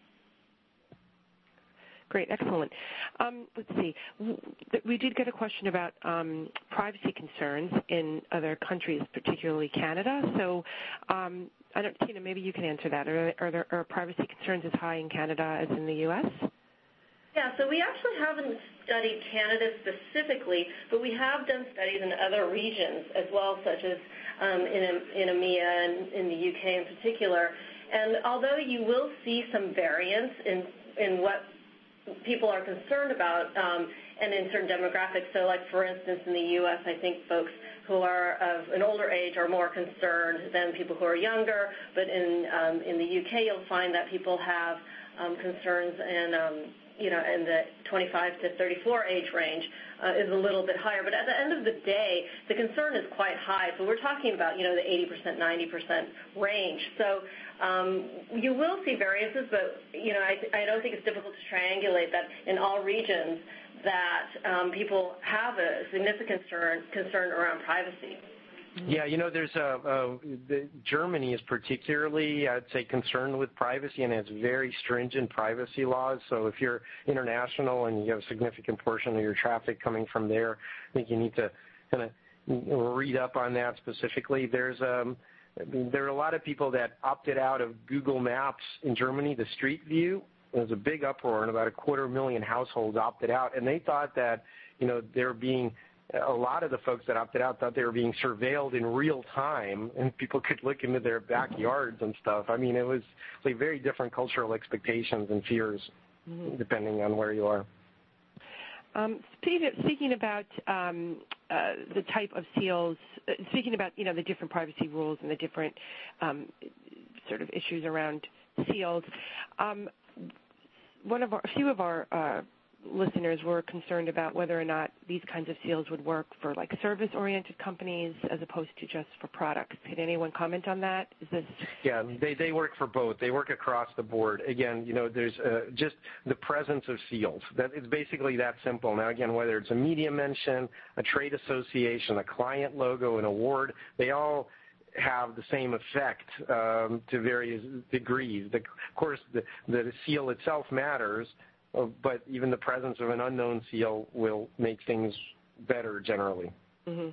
Great, excellent. Um, let's see. We did get a question about um, privacy concerns in other countries, particularly Canada. So, um, I don't, Tina, maybe you can answer that. Are, are there are privacy concerns as high in Canada as in the U S? Yeah, so we actually haven't studied Canada specifically, but we have done studies in other regions as well, such as um, in, in EMEA and in the U K in particular. And although you will see some variance in in what people are concerned about, um, and in certain demographics. So, like for instance, in the U S, I think folks who are of an older age are more concerned than people who are younger. But in um, in the U K, you'll find that people have um, concerns and um, you know, in the twenty-five to thirty-four age range uh, is a little bit higher. But at the end of the day, the concern is quite high. So we're talking about, you know, the eighty percent, ninety percent range. So um, you will see variances, but, you know, I, I don't think it's difficult to triangulate that in all regions that um, people have a significant concern, concern around privacy. Yeah, you know, there's a, a the, Germany is particularly, I'd say, concerned with privacy and has very stringent privacy laws. So if you're international and you have a significant portion of your traffic coming from there, I think you need to kind of read up on that specifically. There's um, I mean, there are a lot of people that opted out of Google Maps in Germany, the Street View. There was a big uproar, and about a quarter million households opted out, and they thought that, you know, they're being a lot of the folks that opted out thought they were being surveilled in real time, and people could look into their backyards and stuff. I mean, it was like very different cultural expectations and fears, mm-hmm. depending on where you are. Um, speaking about um, uh, the type of seals, uh, speaking about, you know, the different privacy rules and the different um, sort of issues around seals, um, one of our, a few of our uh, listeners were concerned about whether or not these kinds of seals would work for like service-oriented companies as opposed to just for products. Can anyone comment on that? Is this? Yeah, they, they work for both. They work across the board. Again, you know, there's uh, just the presence of seals. That it's basically that simple. Now, again, whether it's a media mention, a trade association, a client logo, an award, they all have the same effect um, to various degrees. The, of course, the, the seal itself matters, but even the presence of an unknown seal will make things better generally. Mm-hmm.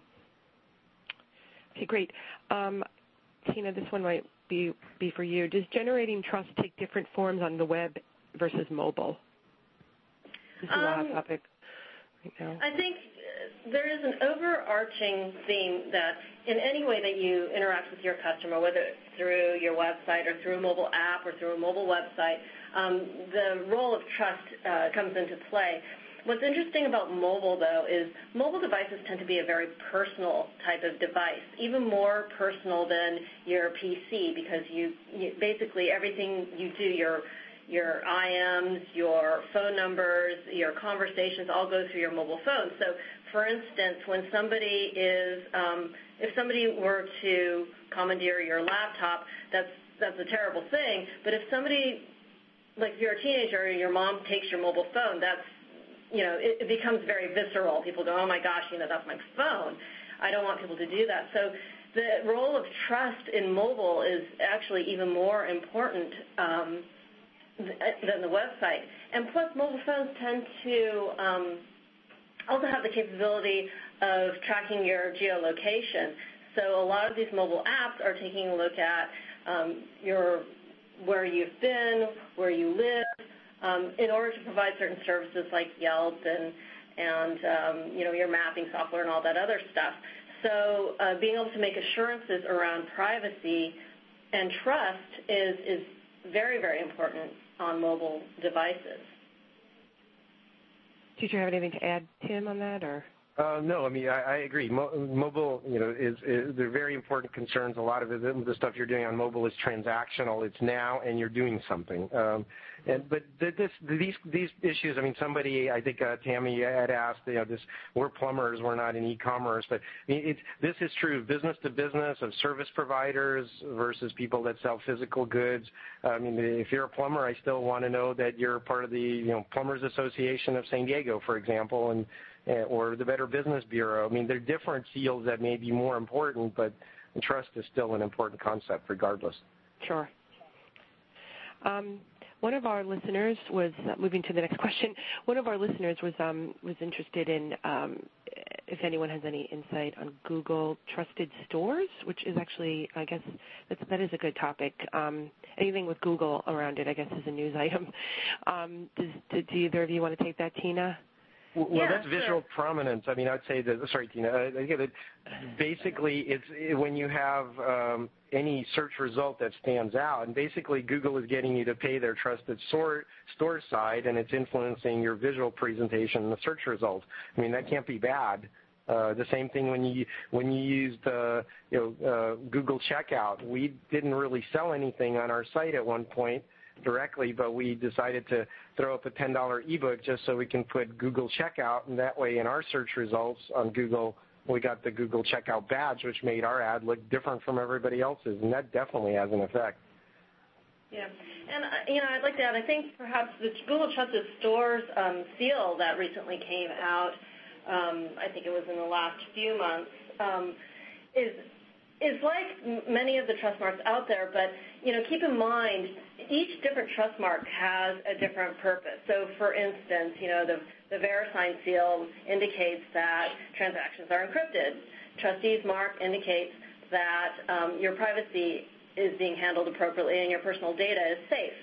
Okay, great. Um, Tina, this one might be, be for you. Does generating trust take different forms on the web versus mobile? This is um, a hot topic right now. I think there is an overarching theme that in any way that you interact with your customer, whether it's through your website or through a mobile app or through a mobile website, um, the role of trust uh, comes into play. What's interesting about mobile, though, is mobile devices tend to be a very personal type of device, even more personal than your P C, because you, you basically everything you do, your your I Ms, your phone numbers, your conversations all go through your mobile phone. So, for instance, when somebody is, um, if somebody were to commandeer your laptop, that's that's a terrible thing. But if somebody, like if you're a teenager and your mom takes your mobile phone, that's, you know, it, it becomes very visceral. People go, oh my gosh, you know, that's my phone. I don't want people to do that. So the role of trust in mobile is actually even more important um, than the website. And plus, mobile phones tend to um, also have the capability of tracking your geolocation. So a lot of these mobile apps are taking a look at um, your where you've been, where you live, um, in order to provide certain services like Yelp and and um, you know, your mapping software and all that other stuff. So uh, being able to make assurances around privacy and trust is is very, very important on mobile devices. Did you have anything to add, Tim, on that, or? Uh, no, I mean, I, I agree. Mo- mobile, you know, is, is they're very important concerns. A lot of it, the stuff you're doing on mobile is transactional. It's now, and you're doing something. Um, and but th- this, these these issues. I mean, somebody, I think uh, Tammy had asked, you know, this. We're plumbers. We're not in e-commerce, but I mean, it's this is true. Business to business, of service providers versus people that sell physical goods. I mean, if you're a plumber, I still want to know that you're part of the, you know, Plumbers Association of San Diego, for example, and. or the Better Business Bureau. I mean, there are different seals that may be more important, but trust is still an important concept regardless. Sure. Um, one of our listeners was, uh, moving to the next question, one of our listeners was um, was interested in um, if anyone has any insight on Google Trusted Stores, which is actually, I guess, that's, that is a good topic. Um, anything with Google around it, I guess, is a news item. Um, does, do, do either of you want to take that, Tina? Well, yeah, that's visual sure. prominence. I mean, I'd say that, sorry, Tina, I get it. Basically, it's when you have um, any search result that stands out, and basically Google is getting you to pay their trusted store, store side, and it's influencing your visual presentation in the search result. I mean, that can't be bad. Uh, the same thing when you when you used uh, you know uh, Google Checkout. We didn't really sell anything on our site at one point directly, but we decided to throw up a ten dollar ebook just so we can put Google Checkout, and that way in our search results on Google, we got the Google Checkout badge, which made our ad look different from everybody else's, and that definitely has an effect. Yeah, and uh, you know, I'd like to add, I think perhaps the Google Trusted Stores um, seal that recently came out, um, I think it was in the last few months, um, is is like many of the trust marks out there, but you know, keep in mind each different trust mark has a different purpose. So, for instance, you know, the the VeriSign seal indicates that transactions are encrypted. Trustee's mark indicates that um, your privacy is being handled appropriately and your personal data is safe.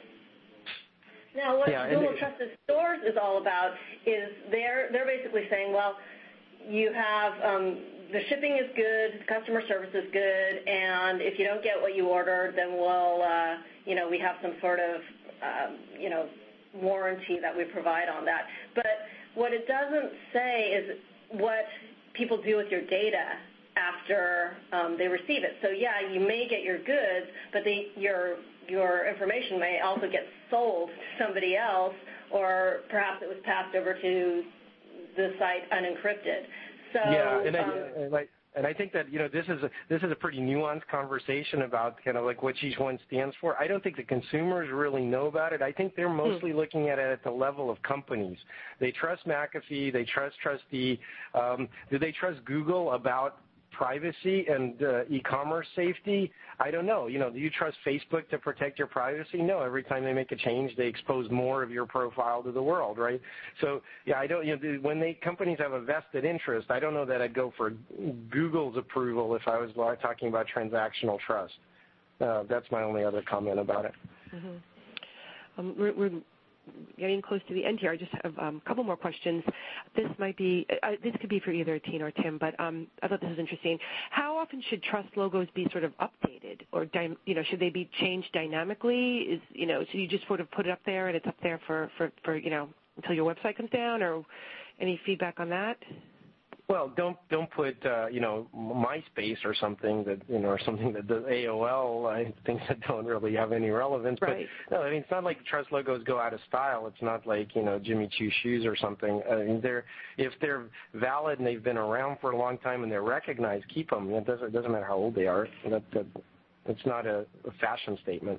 Now, what yeah, Google it, Trusted Stores is all about is they're they're basically saying, well, you have um, the shipping is good, customer service is good, and if you don't get what you ordered, then we'll, uh, you know, we have some sort of, um, you know, warranty that we provide on that. But what it doesn't say is what people do with your data after um, they receive it. So yeah, you may get your goods, but the, your your information may also get sold to somebody else, or perhaps it was passed over to the site unencrypted. So yeah, and I, um, and I and I think that you know this is a this is a pretty nuanced conversation about kind of like what each one stands for. I don't think the consumers really know about it. I think they're mostly hmm. looking at it at the level of companies. They trust McAfee. They trust Trustee. Um, do they trust Google about privacy and uh, e-commerce safety? I don't know. You know, do you trust Facebook to protect your privacy? No. Every time they make a change, they expose more of your profile to the world, right? So, yeah, I don't. You know, when they companies have a vested interest, I don't know that I'd go for Google's approval if I was talking about transactional trust. Uh, that's my only other comment about it. Mm-hmm. Um, we're, we're getting close to the end here. I just have um, a couple more questions. This might be, uh, this could be for either Tina or Tim, but um, I thought this was interesting. How often should trust logos be sort of updated, or dy- you know, should they be changed dynamically? Is you know, so you just sort of put it up there and it's up there for, for, for you know, until your website comes down, or any feedback on that? Well, don't don't put uh, you know MySpace or something that you know or something that does A O L uh, things that don't really have any relevance. Right. But no, I mean it's not like trust logos go out of style. It's not like you know Jimmy Choo shoes or something. I mean they're if they're valid and they've been around for a long time and they're recognized, keep them. It doesn't it doesn't matter how old they are. That, that it's not a, a fashion statement.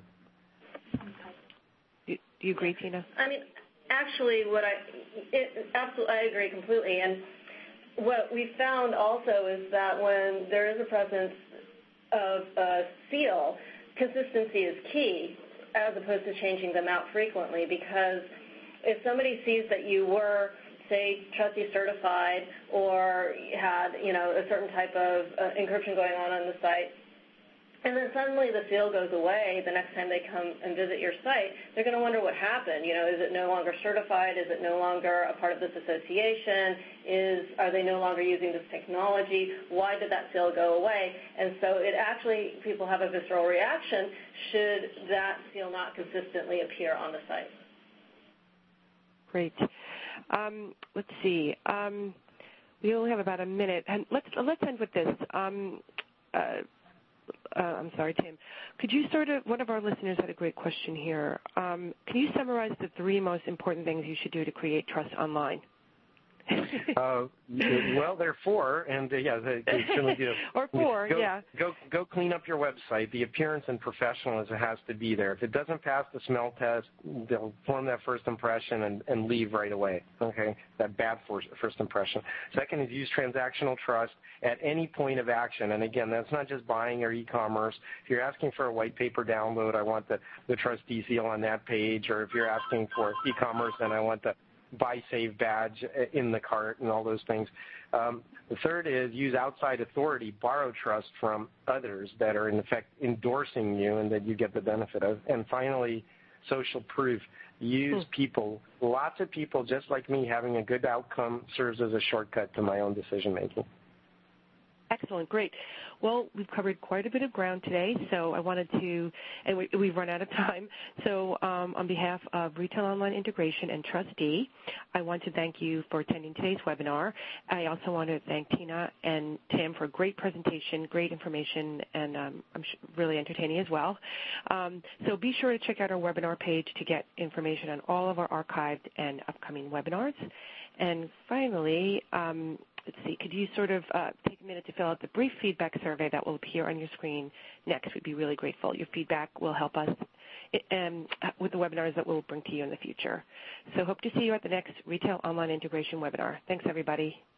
Do, do you agree, Tina? I mean, actually, what I it, absolutely I agree completely. And what we found also is that when there is a presence of a seal, consistency is key as opposed to changing them out frequently, because if somebody sees that you were, say, trustee certified or had, you know, a certain type of uh, encryption going on on the site, and then suddenly the seal goes away the next time they come and visit your site, they're going to wonder what happened. You know, is it no longer certified? Is it no longer a part of this association? Is Are they no longer using this technology? Why did that seal go away? And so it actually, people have a visceral reaction should that seal not consistently appear on the site. Great. Um, let's see. Um, we only have about a minute. And let's, let's end with this. Um, uh, Uh, I'm sorry, Tim. Could you sort of, one of our listeners had a great question here. Um, can you summarize the three most important things you should do to create trust online? uh, well, there are four, and uh, yeah, they, they certainly do. Or four, go, yeah. Go, go clean up your website. The appearance and professionalism has to be there. If it doesn't pass the smell test, they'll form that first impression and, and leave right away. Okay, that bad first impression. Second is use transactional trust at any point of action. And again, that's not just buying or e-commerce. If you're asking for a white paper download, I want the, the trustee seal on that page. Or if you're asking for e-commerce, then I want the buy save badge in the cart and all those things. Um, the third is use outside authority, borrow trust from others that are in effect endorsing you and that you get the benefit of. And finally, social proof. Use hmm. people. Lots of people just like me having a good outcome serves as a shortcut to my own decision making. Excellent. Great. Well, we've covered quite a bit of ground today, so I wanted to, and we, we've run out of time, so um, on behalf of Retail Online Integration and Trustee, I want to thank you for attending today's webinar. I also want to thank Tina and Tim for a great presentation, great information, and um, I'm really entertaining as well. Um, so be sure to check out our webinar page to get information on all of our archived and upcoming webinars. And finally, um, let's see, could you sort of uh, take a minute to fill out the brief feedback survey that will appear on your screen next? We'd be really grateful. Your feedback will help us um, with the webinars that we'll bring to you in the future. So hope to see you at the next Retail Online Integration webinar. Thanks, everybody.